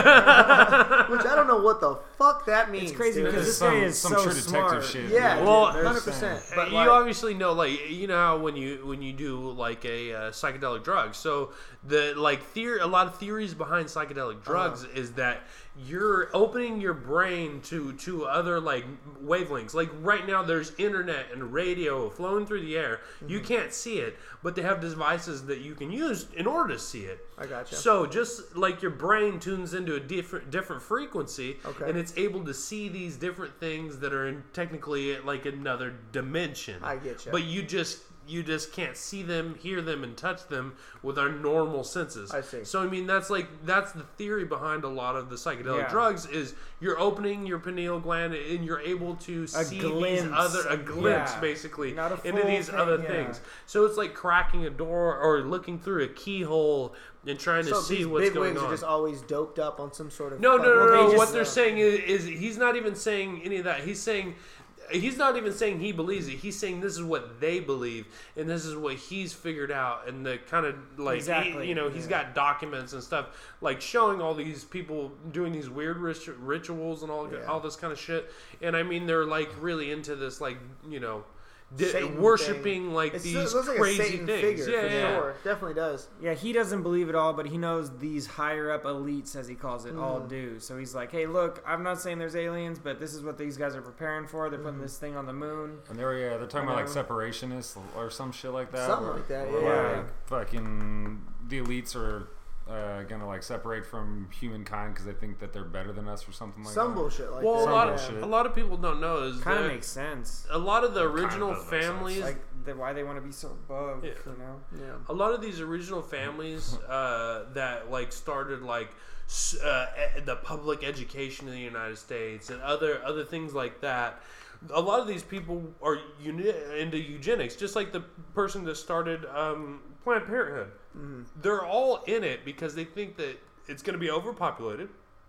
right. Which I don't know what the fuck that means. It's crazy dude. because this some, guy is some so true detective smart. shit. Yeah, Well, one hundred percent. But you like, obviously know, like you know how when you when you do like a uh, psychedelic drug. So the like theory, a lot of theories behind psychedelic drugs Uh-huh. is that you're opening your brain to to other like wavelengths. Like right now, there's internet and radio flowing through the air. Mm-hmm. You can't see it, but they have devices that you can use in order to see it. I gotcha. So just like your brain tunes into a different different frequency, Okay. and it's able to see these different things that are in technically like another dimension. I get ya. But you just you just can't see them, hear them, and touch them with our normal senses. I see. So I mean, that's like that's the theory behind a lot of the psychedelic Yeah. drugs is you're opening your pineal gland and you're able to see glimpse. these other a glimpse Yeah. basically Not a into full these thing, other yeah. things. So it's like cracking a door or looking through a keyhole and trying to so see these what's big going wigs on. are just always doped up on some sort of. No, no, no, fucking- no. they no. just- What they're saying is, is he's not even saying any of that. He's saying he's not even saying he believes it. He's saying this is what they believe, and this is what he's figured out, and the kind of like Exactly, he, you know he's yeah. got documents and stuff like showing all these people doing these weird rit- rituals and all Yeah. all this kind of shit. And I mean they're like really into this like you know. Di- Satan worshiping thing. like It's- these it looks like crazy a Satan things. figure yeah, for yeah. sure. Definitely does. Yeah, he doesn't believe it all, but he knows these higher up elites, as he calls it, all do. So he's like, hey, look, I'm not saying there's aliens, but this is what these guys are preparing for. They're putting this thing on the moon. And they were, yeah, they're talking about like know. separationists or some shit like that. Something where- like that, where, yeah. like, fucking the elites are uh, gonna like separate from humankind because they think that they're better than us or something like Some that. bullshit like Well, a that. Some lot bullshit. of a lot of people don't know is Kind of that makes sense. a lot of the It kinda original does make sense. families. Like the, why they want to be so above, Yeah. you know? Yeah. A lot of these original families uh, that like started like s- uh, e- the public education in the United States and other other things like that. A lot of these people are uni- into eugenics, just like the person that started um, Planned Parenthood. They're all in it because they think that it's going to be overpopulated,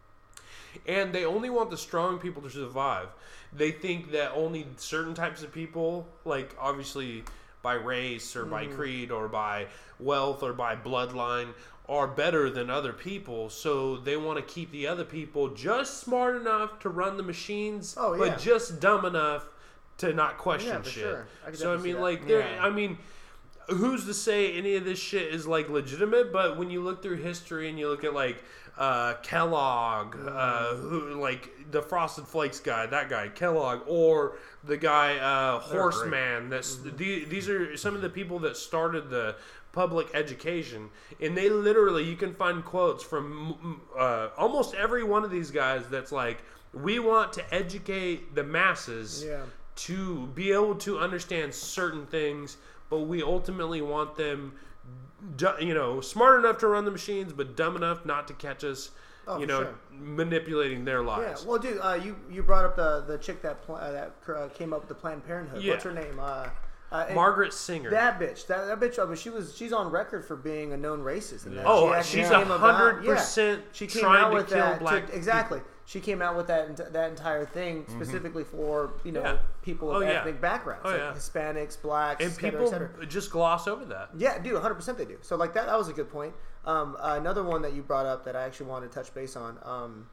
and they only want the strong people to survive. They think that only certain types of people, like obviously by race or by creed or by wealth or by bloodline, are better than other people. So they want to keep the other people just smart enough to run the machines, Oh, yeah. but just dumb enough to not question Yeah, for shit. sure. I can So I definitely see mean, that. like, there. Yeah. I mean. Who's to say any of this shit is like legitimate? But when you look through history and you look at like uh, Kellogg, uh, who like the Frosted Flakes guy, that guy Kellogg, or the guy uh, Horseman. That's the, these are some of the people that started the public education, and they literally you can find quotes from uh, almost every one of these guys. That's like, we want to educate the masses Yeah. to be able to understand certain things but we ultimately want them, du- you know, smart enough to run the machines, but dumb enough not to catch us, Oh, you for know, sure. manipulating their Yeah, lives. well, dude, uh, you you brought up the the chick that pl- uh, that uh, came up with the Planned Parenthood. Yeah. What's her name? Uh, uh, and Margaret Singer. That bitch. That, that bitch. I mean, she was. She's on record for being a known racist. And that Oh, she actually she's came a about- hundred yeah, percent She came trying out to with kill that. black to, exactly. She came out with that ent- that entire thing specifically for you know Yeah. people Oh, of yeah. ethnic backgrounds, Oh, like yeah. Hispanics, blacks, and et cetera, people et cetera. just gloss over that. Yeah, dude, one hundred percent they do. So like that. That was a good point. Um, uh, another one that you brought up that I actually wanted to touch base on. Um,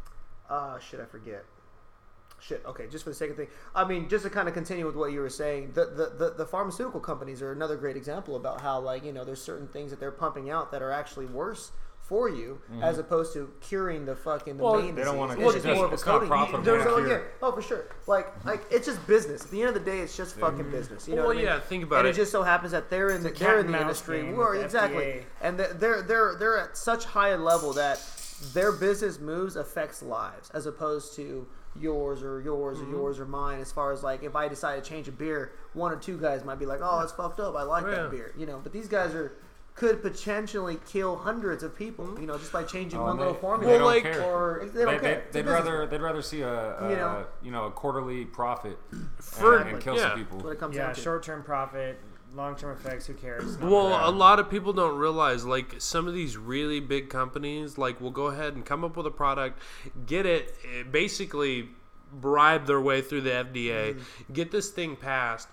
uh, shit, I forget. Shit. Okay, just for the sake of thing. I mean, just to kind of continue with what you were saying, the, the, the, the pharmaceutical companies are another great example about how, like, you know, there's certain things that they're pumping out that are actually worse for you as opposed to curing the fucking the Well, main they don't disease. wanna- It's well, just it's- more of a it's not coating. profitable There's to no- cure. yeah. Oh, for sure. Like, like it's just business. At the end of the day, it's just fucking business. You know Well, what I mean? yeah, think about and it. it just so happens that they're in the cat they're in and the mouse industry. game Well, with the exactly. F D A. And they're they're they're at such high a level that their business moves affects lives as opposed to yours or yours Mm-hmm. or yours or mine. As far as like if I decide to change a beer, one or two guys might be like, "Oh, it's fucked up. I like Oh, yeah. that beer," you know. But these guys are could potentially kill hundreds of people, you know, just by changing Oh, one and little they- formula. they don't like- care. Or they don't They, care. they, It's a they'd business rather model. they'd rather see a, a You know? you know a quarterly profit For- and, and kill yeah. some people. That's what it comes Yeah, down to. short-term profit, long-term effects. Who cares? It's not Well, bad. a lot of people don't realize, like, some of these really big companies, like, will go ahead and come up with a product, get it, eh, basically bribe their way through the F D A, get this thing passed,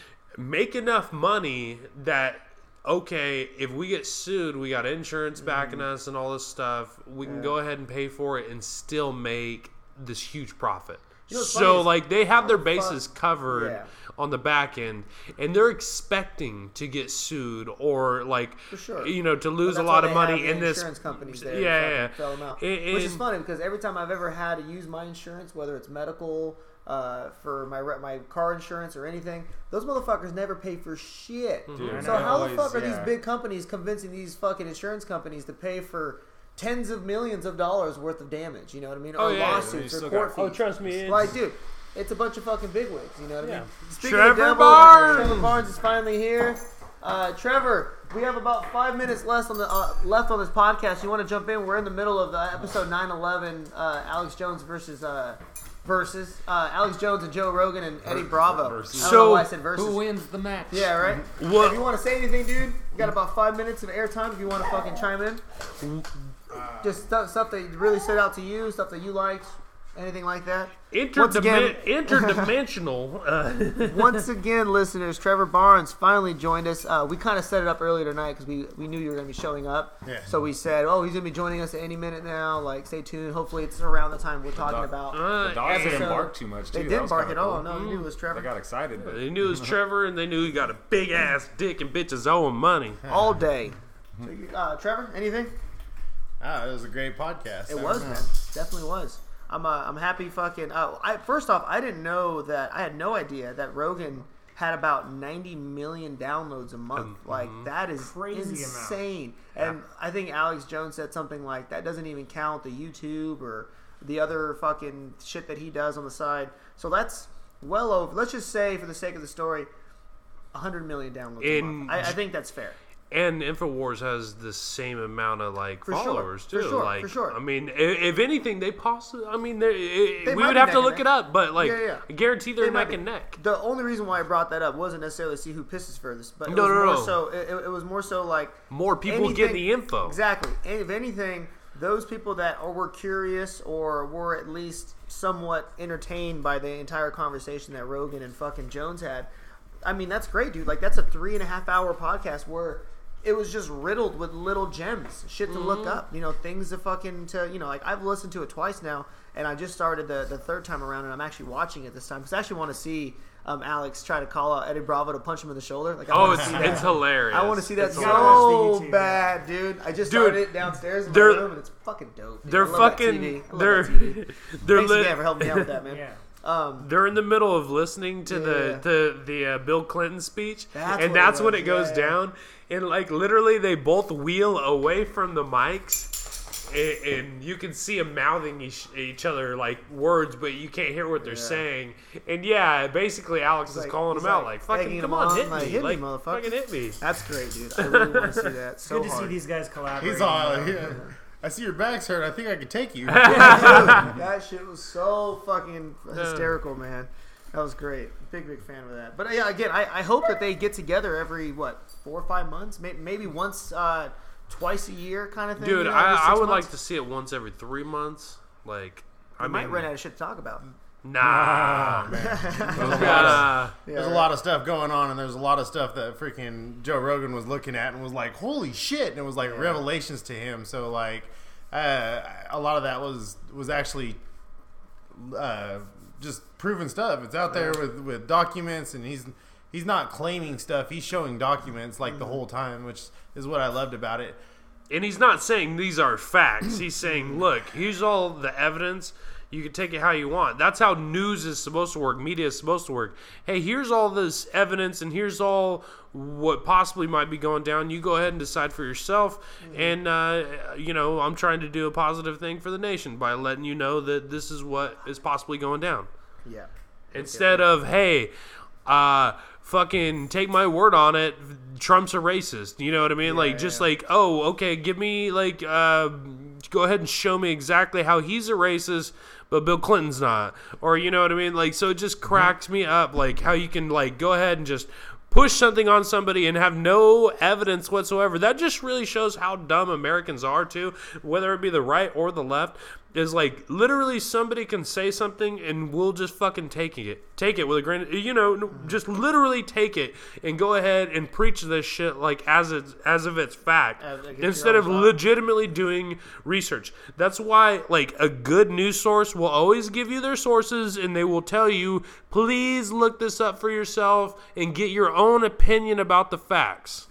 make enough money that, okay, if we get sued, we got insurance backing us and all this stuff, we can Yeah. go ahead and pay for it and still make this huge profit. You know what's So, funny is- like, they have their fuck- bases covered Yeah. on the back end, and they're expecting to get sued or, like, For sure. you know, to But lose a that's lot why of they have money the in this. insurance companies there. Yeah, to yeah, fucking bail them out. And- Which is and- funny because every time I've ever had to use my insurance, whether it's medical, uh, for my re- my car insurance or anything, those motherfuckers never pay for shit. Dude, I So know. how the always- fuck are these yeah. big companies convincing these fucking insurance companies to pay for tens of millions of dollars worth of damage? You know what I mean? Oh, Or yeah. lawsuits You or still court got- fees. Oh, trust me, it's- Like, dude, it's a bunch of fucking bigwigs. You know what I Yeah. mean? Speaking Trevor of the devil, Barnes! Trevor Barnes is finally here. Uh, Trevor, we have about five minutes left on the uh, left on this podcast. You want to jump in? We're in the middle of the episode nine eleven. Uh, Alex Jones versus uh, versus uh, Alex Jones and Joe Rogan and Eddie Bravo. versus. I don't know So, why I said versus. Who wins the match? Yeah, right. What- If you want to say anything, dude, you got about five minutes of airtime. If you want to fucking chime in, just stuff, stuff that really stood out to you, stuff that you liked, anything like that. Once again- Interdimen- interdimensional. Uh, Once again, listeners, Trevor Barnes finally joined us. Uh, we kind of set it up earlier tonight because we, we knew you were going to be showing up. Yeah. So we said, oh, he's going to be joining us at any minute now. Like, stay tuned. Hopefully, it's around the time we're talking dog- about. uh, The dogs didn't episode. bark too much. Too. They That didn't was bark kinda at all. cool. No, we knew it was Trevor. They got excited, but they knew it was Trevor, and they knew he got a big ass dick and bitches owing money. All day. So you- uh, Trevor, anything? Ah, it was a great podcast. It I was, don't know. man. Definitely was. I'm uh, I'm happy fucking. Uh, I first off, I didn't know that. I had no idea that Rogan had about ninety million downloads a month. Like that is Crazy amount. insane. And I think Alex Jones said something like that doesn't even count the YouTube or the other fucking shit that he does on the side. So that's well over. Let's just say, for the sake of the story, one hundred million downloads a In month. I, I think that's fair. And InfoWars has the same amount of like For sure, followers for too. sure, like, for sure. I mean, if, if anything, they possibly. I mean, they, it, They we might would be have neck to and look neck. it up, but like, Yeah, yeah. I guarantee they're They might neck be. and neck. The only reason why I brought that up wasn't necessarily to see who pisses furthest, but it No, was no, more no. so. It, it was more so like More people get anything- the info. Exactly. And if anything, those people that or were curious or were at least somewhat entertained by the entire conversation that Rogan and fucking Jones had, I mean, that's great, dude. Like, that's a three and a half hour podcast where it was just riddled with little gems, shit to look up, you know, things to fucking, to, you know, like, I've listened to it twice now, and I just started the, the third time around, and I'm actually watching it this time, because I actually want to see um, Alex try to call out Eddie Bravo to punch him in the shoulder. Like, I Oh, wanna it's see that. it's hilarious. I want to see that It's so gotta watch the YouTube, bad, dude. I just Dude, started it downstairs in my they're- room, and it's fucking dope. Dude. They're I love that T V. fucking. I love They're that T V. they're Thanks lit- again for helping me out with that, man. Yeah. Um, They're in the middle of listening to Yeah. the the the uh, Bill Clinton speech, That's and what it that's when was, it goes yeah. down. And like literally, they both wheel away from the mics, and, and you can see them mouthing each, each other like words, but you can't hear what they're Yeah. saying. And yeah, basically Alex He's is like- calling he's them out like like, "Fucking egging come them on, on, hit like, me, hit me, like motherfucker." fucking hit me." That's great, dude. I really want to see that so Good to see hard. these guys collaborate. He's all, yeah. I see your back's hurt. I think I could take you. That shit was so fucking hysterical, man. That was great. Big, big fan of that. But uh, yeah, again, I, I hope that they get together every, what, four or five months? Maybe, maybe once, uh, twice a year kind of thing. Dude, you know, every I, I six would months. like to see it once every three months. Like, I I might mean, run out of shit to talk about. nah. There's a lot of, Nah. Yeah, there's a right. lot of stuff going on, and there's a lot of stuff that freaking Joe Rogan was looking at and was like, "Holy shit!" And it was like Yeah. revelations to him. So like, uh, a lot of that was was actually uh, just proven stuff. It's out there with, with documents, and he's he's not claiming stuff. He's showing documents like the whole time, which is what I loved about it. And he's not saying these are facts. He's saying, look, here's all the evidence. You can take it how you want. That's how news is supposed to work. Media is supposed to work. Hey, here's all this evidence, and here's all what possibly might be going down. You go ahead and decide for yourself. Mm-hmm. And, uh, you know, I'm trying to do a positive thing for the nation by letting you know that this is what is possibly going down. Yeah. Instead of, hey, uh, fucking take my word on it, Trump's a racist. You know what I mean? Yeah, like, just yeah. like, oh, okay, give me, like, uh, go ahead and show me exactly how he's a racist, but Bill Clinton's not. Or, you know what I mean? Like, so it just cracks me up, like, how you can, like, go ahead and just push something on somebody and have no evidence whatsoever. That just really shows how dumb Americans are, too, whether it be the right or the left. Is like literally somebody can say something and we'll just fucking take it, take it with a grain, of, you know, just literally take it and go ahead and preach this shit like as it's as if it's fact As- like it's instead your of own thought. legitimately doing research. That's why like a good news source will always give you their sources and they will tell you, please look this up for yourself and get your own opinion about the facts.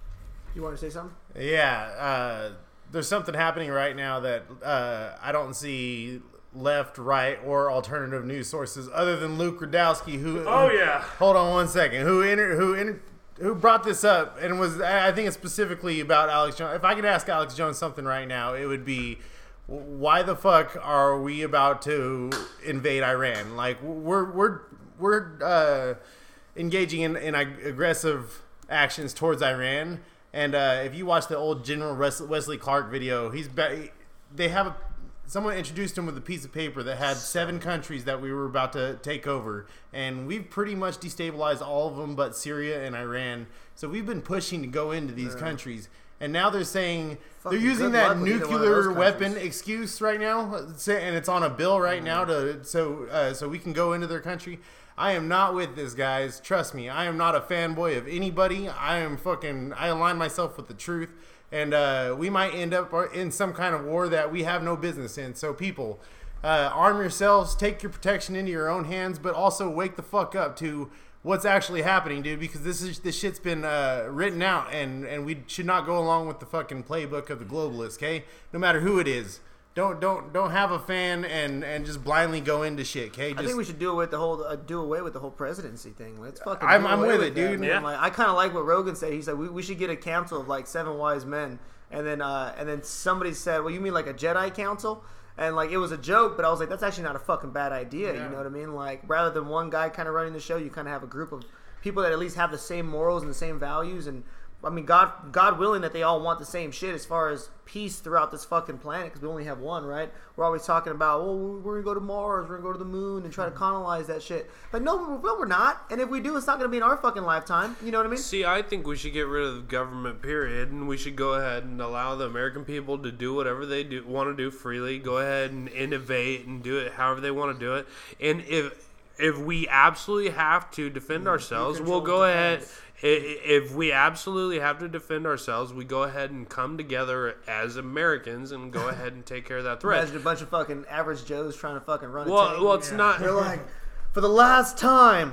You want to say something? Yeah, uh, there's something happening right now that uh, I don't see left, right, or alternative news sources other than Luke Rudowski, who Oh, who- yeah. hold on one second, who inter, who inter, who brought this up and was I think it's specifically about Alex Jones. If I could ask Alex Jones something right now, it would be, why the fuck are we about to invade Iran? Like we're we're we're uh, engaging in, in aggressive actions towards Iran. And uh, if you watch the old General Wesley Clark video, he's be- they have a, someone introduced him with a piece of paper that had seven countries that we were about to take over, and we've pretty much destabilized all of them but Syria and Iran. So we've been pushing to go into these Yeah. countries, and now they're saying Fucking they're using good that luck with either one of nuclear those weapon countries. excuse right now, say- and it's on a bill right now to so uh, so we can go into their country. I am not with this, guys. Trust me. I am not a fanboy of anybody. I am fucking. I align myself with the truth, and uh, we might end up in some kind of war that we have no business in. So, people, uh, arm yourselves. Take your protection into your own hands, but also wake the fuck up to what's actually happening, dude. Because this is this shit's been uh, written out, and and we should not go along with the fucking playbook of the globalists. Okay, no matter who it is. Don't don't don't have a fan and, and just blindly go into shit, okay? Just, I think we should do away with the whole uh, do away with the whole presidency thing. Let's fucking. I'm- do I'm away with it, that, dude. man. Yeah. Like, I kind of like what Rogan said. He said we, we should get a council of like seven wise men, and then uh, and then somebody said, well, you mean like a Jedi council? And like it was a joke, but I was like, that's actually not a fucking bad idea. Yeah. You know what I mean? Like rather than one guy kind of running the show, you kind of have a group of people that at least have the same morals and the same values and. I mean, God, God willing that they all want the same shit as far as peace throughout this fucking planet, because we only have one, right? We're always talking about, well, we're gonna go to Mars, we're gonna go to the moon, and try to colonize that shit. But no, no, we're not. And if we do, it's not gonna be in our fucking lifetime. You know what I mean? See, I think we should get rid of government, period, and we should go ahead and allow the American people to do whatever they do want to do freely. Go ahead and innovate and do it however they want to do it. And if if we absolutely have to defend ourselves, we'll go ahead. I- If we absolutely have to defend ourselves, we go ahead and come together as Americans and go ahead and take care of that threat. Imagine a bunch of fucking average Joes trying to fucking run a Well, tank. well, it's not. They're like, for the last time,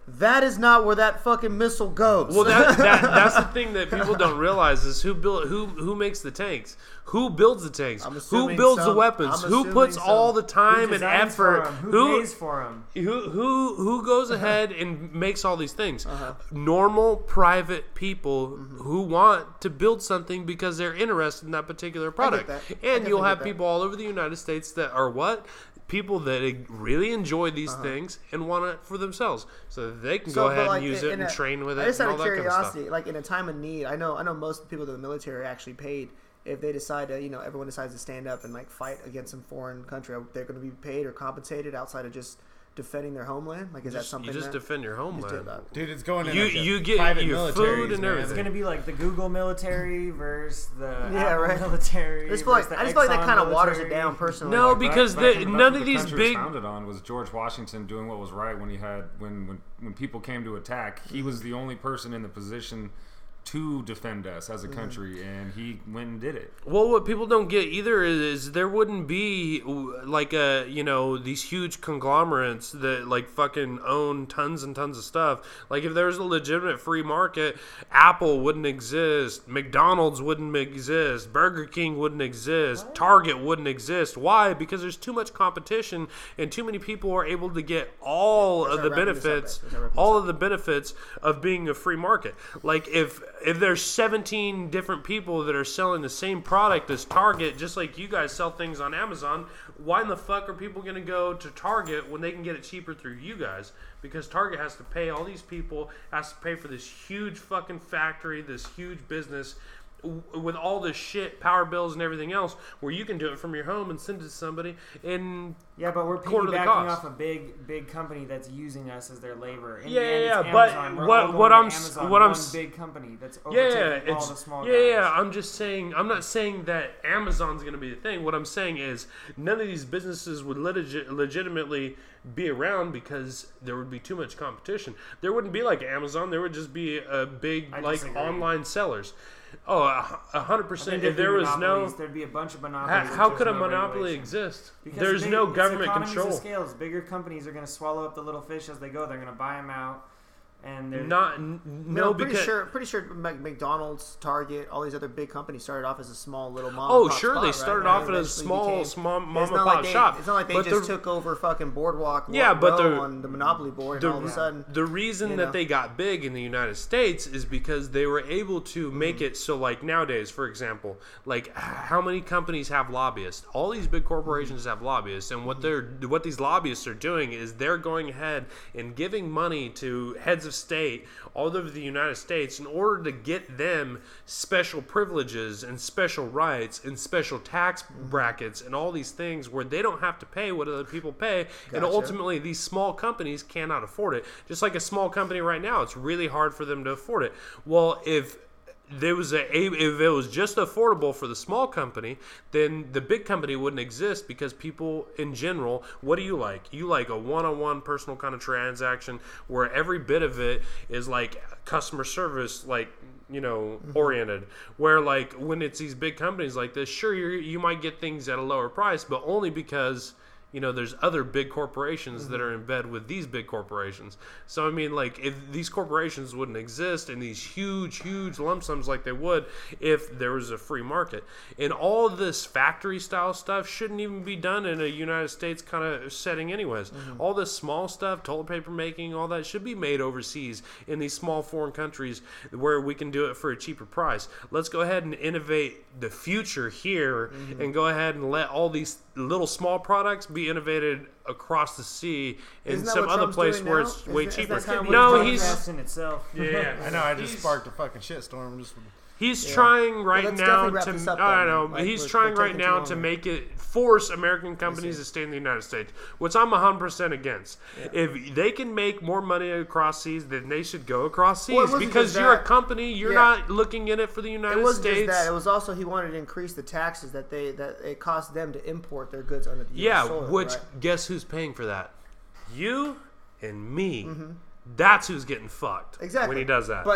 That is not where that fucking missile goes. Well, that, that that's the thing that people don't realize is who build who who makes the tanks, who builds the tanks, I'm who assuming builds some- the weapons, I'm who puts assuming all some- the time Who and designs for effort, 'em? Who, who pays for them? who who who goes ahead and makes all these things. Uh-huh. Normal private people who want to build something because they're interested in that particular product, that. I and definitely you'll get have that. people all over the United States that are what. People that really enjoy these Uh-huh. things and want it for themselves, so that they can So, go but, ahead like, and use in- it in and a- train with it I just and out all of that kind of stuff. curiosity, like in a time of need, I know I know most people in the military are actually paid. If they decide to, you know, everyone decides to stand up and like fight against some foreign country, they're going to be paid or compensated outside of just defending their homeland. Like, is that Just- something you just that, defend your just homeland. did that? Dude, it's going in You- like a you get private your militaries, food and man. everything. It's gonna be like the Google military versus the Yeah, Apple right. military. I just feel like, versus I the just feel like that Exxon kind of waters it military. down personally. No, Like, because Back- back the- when- none back of when the these country big- was founded on was George Washington doing what was right when he had when when, when people came to attack. He was the only person in the position to defend us as a country, and he went and did it. Well, what people don't get either is, is there wouldn't be like a you know these huge conglomerates that like fucking own tons and tons of stuff. Like if there was a legitimate free market, Apple wouldn't exist, McDonald's wouldn't exist, Burger King wouldn't exist, Target wouldn't exist. Why? Because there's too much competition and too many people are able to get all Let's of the not wrap this up, benefits, guys. Let's not wrap this all up. of the benefits of being a free market. Like if if there's seventeen different people that are selling the same product as Target, just like you guys sell things on Amazon, why in the fuck are people going to go to Target when they can get it cheaper through you guys? Because Target has to pay all these people, has to pay for this huge fucking factory, this huge business w- with all this shit, power bills and everything else, where you can do it from your home and send it to somebody and Yeah, but we're quarter the piggybacking cost. off a big, big company that's using us as their labor. In Yeah, the end, yeah, it's yeah, but Amazon. We're what- all going what to I'm s- Amazon, what I'm one s- big company that's Yeah, overtaking yeah, all it's, the small yeah, guys. yeah. I'm just saying. I'm not saying that Amazon's going to be the thing. What I'm saying is none of these businesses would legit, legitimately be around because there would be too much competition. There wouldn't be like Amazon. There would just be a big I like disagree. online sellers. Oh, a a hundred I think percent. there'd If there be was no, monopolies, there'd be a bunch of how, monopolies. how if could a there's no monopoly regulation. exist? Because There's big- no it's government economies control. Of scales. Bigger companies are going to swallow up the little fish as they go. They're going to buy them out, and they're Not n- No, no, pretty because sure, pretty sure Mc- McDonald's, Target, all these other big companies started off as a small little mom. oh and pop sure, spot, they right? started And off they at a eventually small, became- small mom It's and not pop like they, shop. It's not like they But just the- took over fucking Boardwalk. Yeah, but Row the- on the Monopoly board, the- and all of a sudden, The reason you that know. they got big in the United States is because they were able to make Mm-hmm. it so, like nowadays, for example, like h- how many companies have lobbyists? All these big corporations have lobbyists, and what they're what these lobbyists are doing is they're going ahead and giving money to heads of state all over the United States in order to get them special privileges and special rights and special tax brackets and all these things where they don't have to pay what other people pay, and Gotcha. ultimately these small companies cannot afford it. Just like a small company right now, it's really hard for them to afford it. Well, if there was a if it was just affordable for the small company, then the big company wouldn't exist because people in general, what do you like? You like a one-on-one personal kind of transaction where every bit of it is like customer service, like you know, oriented. Where like when it's these big companies like this, sure you you might get things at a lower price, but only because you know, there's other big corporations that are in bed with these big corporations. So, I mean, like, if these corporations wouldn't exist in these huge, huge lump sums like they would if there was a free market. And all of this factory-style stuff shouldn't even be done in a United States kind of setting anyways. Mm-hmm. All this small stuff, toilet paper making, all that should be made overseas in these small foreign countries where we can do it for a cheaper price. Let's go ahead and innovate the future here mm-hmm. and go ahead and let all these little small products be innovated across the sea in some other Trump's place where now? it's Is way that, cheaper. Is that kind of no, what he's in itself. yeah. I know. I just He's- sparked a fucking shitstorm. Just He's Yeah. trying right let's now definitely wrap to this up, I though, don't know. man. Like, he's we're- trying we're right taking too now long to here. make it force American companies to stay in the United States, which I'm one hundred percent against. Yeah. If they can make more money across seas, then they should go across seas Well, it wasn't because just you're that. a company. You're Yeah. not looking in it for the United It wasn't States. just that. It was also he wanted to increase the taxes that they that it cost them to import their goods under the U S yeah, soil. which right? guess who's paying for that? You and me. That's who's getting fucked Exactly. when he does that. But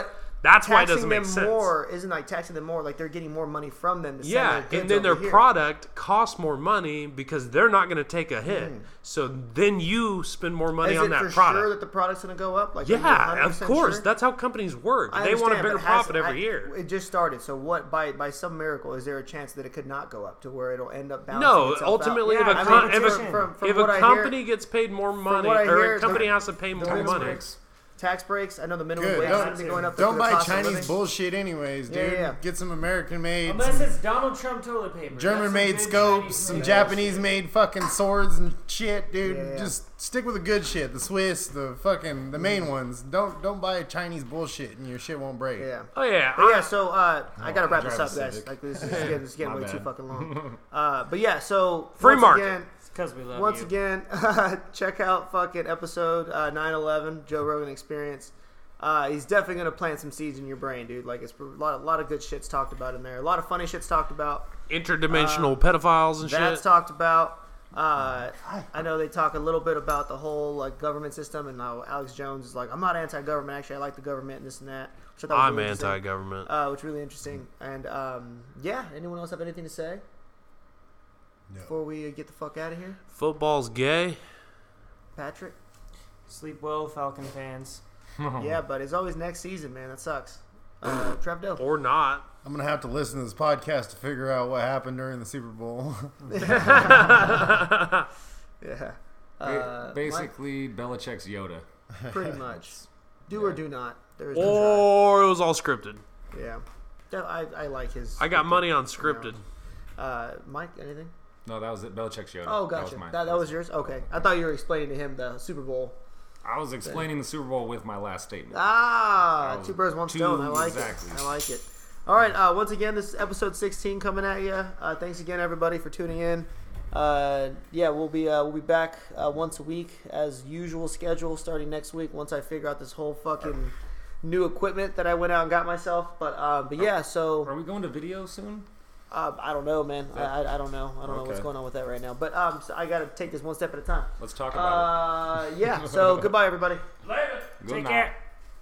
That's why it taxing doesn't make them sense. more isn't like taxing them more. Like they're getting more money from them. To Yeah, send their and goods then their over here. product costs more money because they're not going to take a hit. Mm. So then you spend more money Is on it that for product. sure that the product's going to go up? Like, are you Yeah, one hundred of percent course. sure? That's how companies work. I They want a understand, bigger but has- profit every I- year. It just started. So what? By by some miracle, is there a chance that it could not go up to where it'll end up balancing No, itself ultimately, out? if a, Yeah, con- I mean, if a, from- from- from if what a I company hear- gets paid more money, what I or hear, a company the- has to pay more minimum money. breaks. Tax breaks. I know the minimum Good. wage is Don't- going to be going up. Don't because of buy the cost of Chinese living. bullshit, anyways, dude. Yeah, yeah, yeah. Get some American made, Unless it's Donald Trump toilet paper. German made That's some good scopes, Chinese some made Japanese bullshit. made fucking swords and shit, dude. Yeah, yeah. Just stick with the good shit. The Swiss, the fucking the main ones. Don't don't buy Chinese bullshit and your shit won't break. Yeah. Oh yeah, But yeah, so uh, I gotta I wrap this drive up, a guys. Civic. Like this is getting, this is getting My way too bad. fucking long. Uh, but yeah, so Free once market. again, It's because we love once you. again, check out fucking episode uh, nine eleven, Joe Rogan Experience. Uh, he's definitely gonna plant some seeds in your brain, dude. Like it's a lot, a lot of good shit's talked about in there. A lot of funny shit's talked about. interdimensional pedophiles and That's shit. talked about. Uh, I know they talk a little bit about the whole like government system and how Alex Jones is like, I'm not anti-government. Actually, I like the government and this and that. Which I thought was I'm really interesting. anti-government. Uh, which is really interesting. And um, yeah, anyone else have anything to say No. before we uh, get the fuck out of here? Football's gay. Patrick? Sleep well, Falcon fans. Yeah, but it's always next season, man. That sucks. Uh, Trev Doe. Or not. I'm gonna have to listen to this podcast to figure out what happened during the Super Bowl. Yeah. Ba- Uh, Basically, Belichick's Yoda. Mike, pretty much. Do or do not. There is no Or it was all scripted. try. Yeah. That- I, I like his. I got money on scripted. Uh, Mike, anything? No, that was it. Belichick's Yoda. Oh, That gotcha. was mine. That, that was yours? Okay. I thought you were explaining to him the Super Bowl. I was explaining the Super Bowl with my last statement. Ah, Oh, two birds, one two stone. I like exactly. it. I like it. All right. Uh, once again, this is episode sixteen coming at you. Uh, thanks again, everybody, for tuning in. Uh, yeah, we'll be uh, we'll be back uh, once a week as usual schedule starting next week. Once I figure out this whole fucking new equipment that I went out and got myself. But uh, but yeah, so Are we going to video soon? uh, I don't know, man. I, I I don't know. I don't know what's Okay. going on with that right now. But um, so I got to take this one step at a time. Let's talk about Uh, yeah. So goodbye, everybody. Later. Good Take night. care.